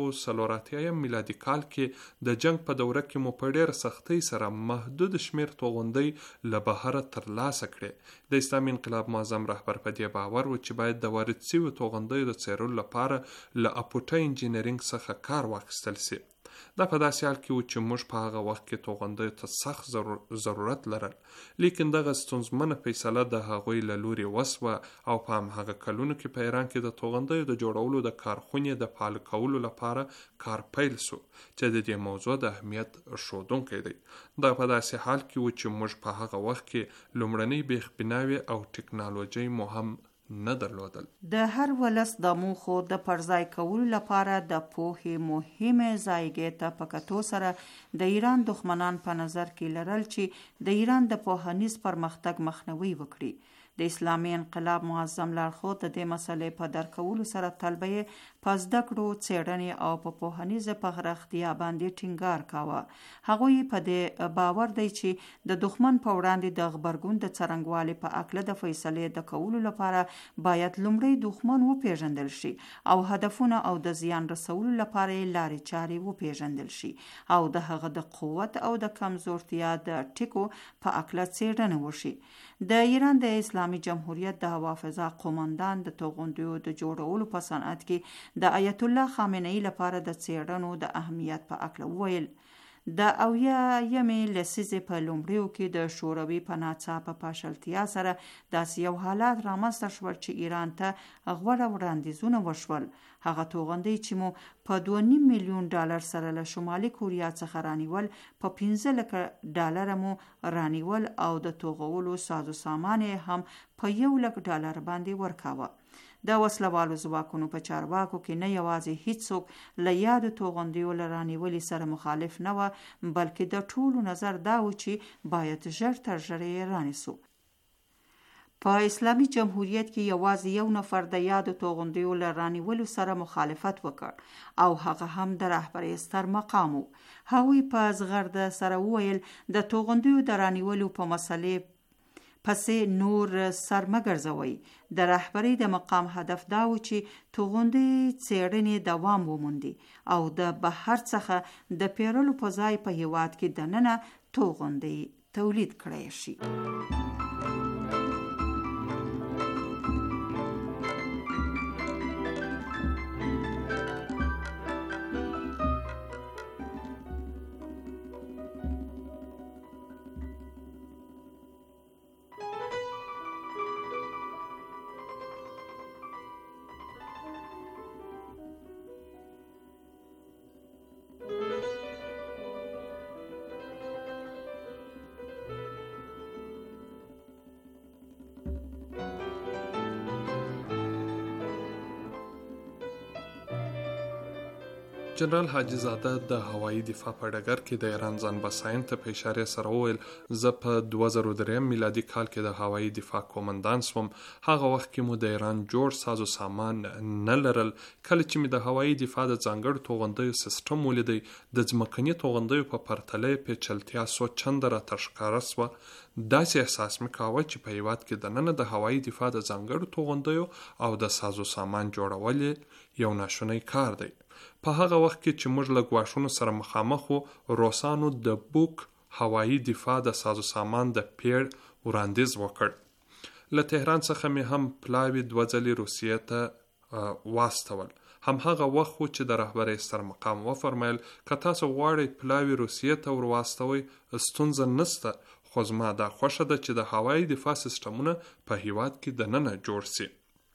1940 میلادي کال کې د جنگ په دوره کې مو په ډېره سختۍ سره محدود شمیر توغندۍ له بهره ترلاسه کړې. د اسلامي انقلاب معظم رهبر په دې باور و چې باید د وارد شویو توغندیو د څیرلو لپاره له اپوټه انجینرینګ څخه کار واخیستل سي. دا په داسې حال کې و چې موږ په هغه وخت کې توغندیو ته سخت ضرورت لرل، لیکن دغه ستونزمنه فیصله د هغوی له لوري وسوه او په هماغه کلونو کې په ایران کې د توغندیو د جوړولو د کارخونې د فعال کولو لپاره کار پیل سو چې د دې موضوع د اهمیت ښودونکی دی. دا په داسې حال کې و چې موږ په هغه وخت کې لومړنۍ بیخ بناوې او ټکنالوژي مو هم نه درلودل. د هر ولس د موخو د پرځای کولو لپاره د پوهې مهمه ځایګې ته په کتو سره د ایران دښمنان په نظر کې لرل چې د ایران د پوهنیز پرمختګ مخنیوي وکړي. د اسلامي انقلاب معظم لارښود د دې مسلې په درک کولو سره طلبه په زده کړو، څېړنې او په پوهنیزه پراختیا باندې ټینګار کاوه. هغوی په دې باور دی چې د دښمن په وړاندې د غبرګون د څرنګوالي په اړه د فیصلې د کولو لپاره باید لومړی دښمن وپیژندل شي او هدفونه او د زیان رسولو لپاره لارې چارې وپیژندل شي او د هغه د قوت او د کمزورتیا د ټکو په اړه څېړنه وشي. د ایران د اسلامي جمهوریت د هوا فضا قوماندان د توغندیو د جوړولو په صنعت کې د آیت الله خامنه ای لپاره د څېړنو د اهمیت په اړه وویل. د 80مې لسیزې په لومړیو کې د شوروي په ناڅاپه پاشلتیا سره داسې یو حالات رامنځته شول چې ایران ته غوره وړاندیزونه وشول. هغه توغندۍ چې مو په 2.5 میلیون ډالر سره له شمالي کوریا څخه رانیول، په 15 لکه ډالر مو رانیول او د توغولو سازو سامان هم په 1 لک ډالر باندې ورکاوه. د وسلوالو ځواکونو په چارواکو کې نه یوازې هیڅوک له یادو توغندیو له رانیولې سره مخالف نه و، بلکې د ټولو نظر دا و چې باید ژر تر ژره یې رانیسو. په اسلامي جمهوریت کې یوازې یو نفر د یادو توغندیو له رانیولو سره مخالفت وکړ او هغه هم د رهبرۍ ستر مقام و. هغوی په زغرده سره وویل د توغندیو د رانیولو په مسلې پسې نور سر مګرځوي. د رهبرۍ د مقام هدف دا و چې توغندۍ څېړنې دوام وموندي او د بهر څخه د پیرلو په ځای په هیواد کې دننه توغندۍ تولید کړی شي. جنرال حاجي زاده د هوایي دفاع په ډګر کې د ایران ځان بساین ته په اشاره سره وویل، زه په 2003 میلادي کال کې د هوایي دفاع قومندان سوم. هغه وخت کې مو د ایران جوړ سازو سامان نه لرل. کله چې مې د هوایي دفاع د ځانګړو توغندیو سیستم ولیدی، د ځمکني توغندیو په پرتله پیچلتیا څو چنده راته ښکاره سوه. داسې احساس مې کاوه چې په هیواد کې دننه د هوایي دفاع د ځانګړو توغندیو او د سازو سامان جوړول یو ناشونی کار دی. په هغه وخت کې چې موږ له ګواښونو سره مخامخ وو، روسانو د بوک هوایي دفاع د سازو سامان د پیړ وړاندیز وکړ. له تهران څخه مې هم پلاوي 2 ځلې روسیې ته واستول. هم هغه وخت و چې د رهبرۍ ستر مقام وفرمایل که تاسو غواړئ پلاوي روسیې ته ور واستوئ ستونزه نشته، خو زما دا خوښه ده چې د هوایي دفاع سیستمونه په هیواد کې دننه جوړ سي.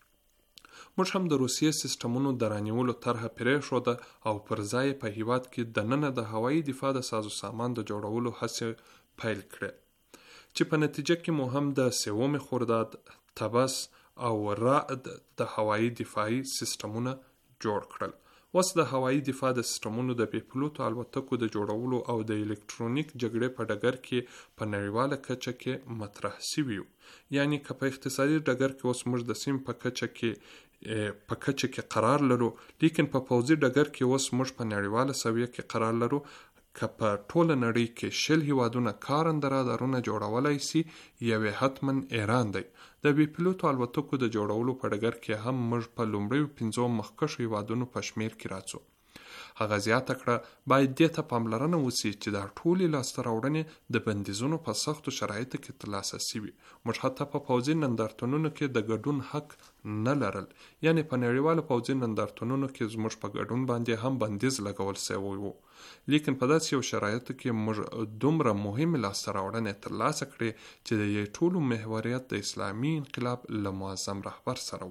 موږ هم د روسیې سیستمونو د رانیولو طرحه پرېښوده او پر ځای په هیواد کې دننه د هوایي دفاع د سازو سامان د جوړولو هڅې پیل کړې، چې په نتیجه کې مو هم د 3 خرداد، تبس او رعد د هوایي دفاعي سیستمونه جوړ کړل. اوس د هوایي دفاع د سیستمونو د بېپلوتو الوتکو د جوړولو او د الکترونیک جګړې په ډګر کې په نړیواله کچه کې مطرح شوي وو. یعنی که په اقتصادي ډګر کې اوس موږ د سیم په کچه کې قرار لرو، لیکن په پوځي ډګر کې اوس موږ په نړیواله سویه کې قرار لرو. که په ټوله نړۍ کې 20 هیوادونه کارنده رادارونه جوړولای شي، یوې حتما ایران دی. د بېپلوتو الوتکو د جوړولو په ډګر کې هم موږ په لومړیو 5 مخکښو هیوادونو په شمیر کې راځو. هغه زیاته کړه باید دې ته پاملرنه وشي چې دا ټولې لاسته راوړنې د بندیزونو په سختو شرایطو کې ترلاسه شوي. موږ حتی په پوځي نندارتونونو کې د ګډون حق نه لرل، یعنی په نړیوالو پوځي نندارتونونو کې زموږ په ګډون باندې هم بندیز لګول شوی وو. لیکن په داسې یو شرایطو کې موږ دومره مهمې لاسته راوړنې ترلاسه کړې چې د یې ټولو محوریت د اسلامي انقلاب له معظم رهبر سره وو.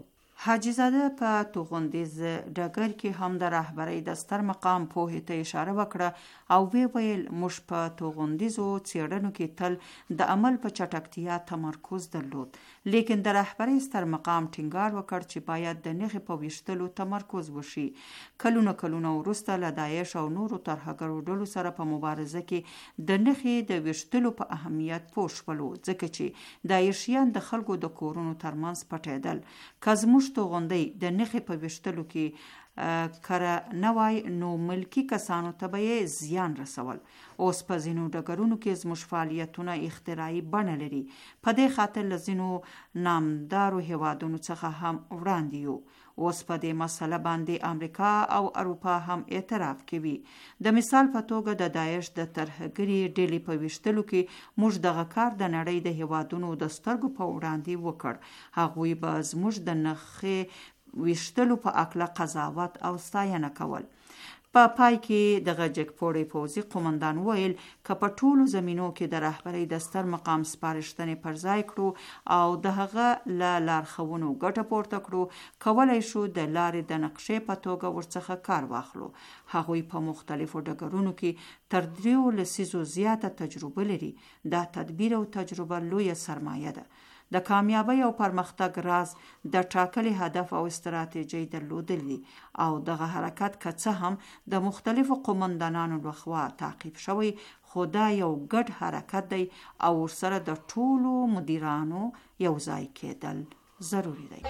حاجی زاده په توغندیز ډګر کې هم د رهبرۍ د ستر مقام پوهې ته اشاره وکړه او وی ویل موږ په توغندیزو څېړنو کې تل د عمل په چټکتیا تمرکز درلود، لیکن د رهبرۍ ستر مقام ټینګار وکړ چې باید د نښې په ویشتلو تمرکز وشي. کلونه وروسته له داعش او نورو ترهګرو ډلو سره په مبارزه کې د نښې د ویشتلو په اهمیت پوه شولو، ځکه چې داعشیان د خلکو د کورونو ترمنځ پټېدل. که زموږ توغندۍ د نښې په ویشتلو کې کره نه وای نو ملکی کسانو ته به یې زیان رسول. اوس په ځینو ډګرونو کې زموږ فعالیتونه اختراعي بڼه لري. په دې خاطر له ځینو نامدارو هیوادونو څخه هم وړاندې یو. اوس په دې مسله باندې امریکا او اروپا هم اعتراف کوي. د مثال په توګه د داعش د ترهګري ډلې په ویشتلو کې موږ دغه کار د نړۍ د هیوادونو د سترګو په وړاندې وکړ. هغوی به زموږ د نښې ویشتلو په اکله قضاوت او ستاینه کول. په پای کې دغه جګپوړی پوځي قومندان ویل که په ټولو زمینو کې د رهبرۍ د ستر مقام سپارښتنې پر ځای کړو او د هغه له لارښوونو ګټه پورته کړو، کولی شو د لارې د نقشې په توګه ورڅخه کار واخلو. هغوی په مختلفو ډګرونو کې تر 3 لسیزو زیاته تجربه لري. دا تدبیر او تجربه لویه سرمایه ده. د کامیابی او پرمختګ راز د ټاکلي هدف او استراتیژۍ درلودل دي او دغه حرکت که څه هم د مختلفو قومندانانو لخوا تعقیب شوی، خو دا یو ګډ حرکت دی او ورسره د ټولو مدیرانو یو ځای کېدل ضروری دی.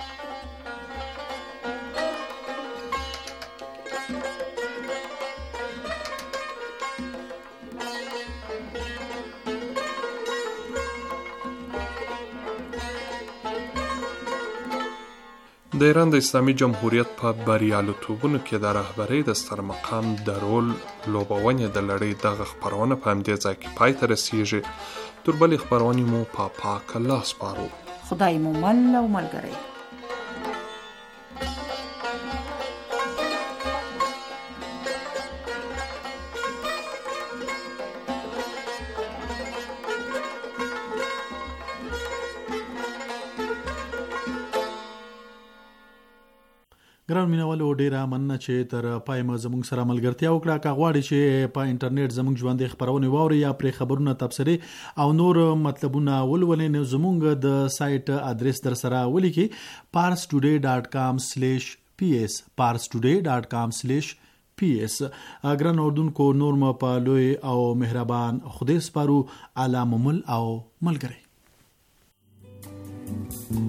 د ایران د اسلامي جمهوریت په بریالیتوبونو کې د رهبرۍ د ستر مقام د رول لوبونې د لړۍ دغه خپرونه په همدې ځای کې پای ته رسیږي. تر بلې خپرونې مو په پاک الله سپارو. خدای مو مل او ملګری. ګران مینوالو ډیره مننه چې تر پای ما زموږ سره ملګرتیا وکړه. که غواړئ چې په انټرنیټ زموږ ژوندې خبرونه واورئ یا پرې خبرونه تبصرې او نور مطلبونه ولولئ، نو زموږ د سایت ادرس در سره ولیکئ parstoday.com/ps parstoday.com/ps. ګران اوردونکو نور ما په لوی او مهربان خدای سپارو. الله ممل او ملګری.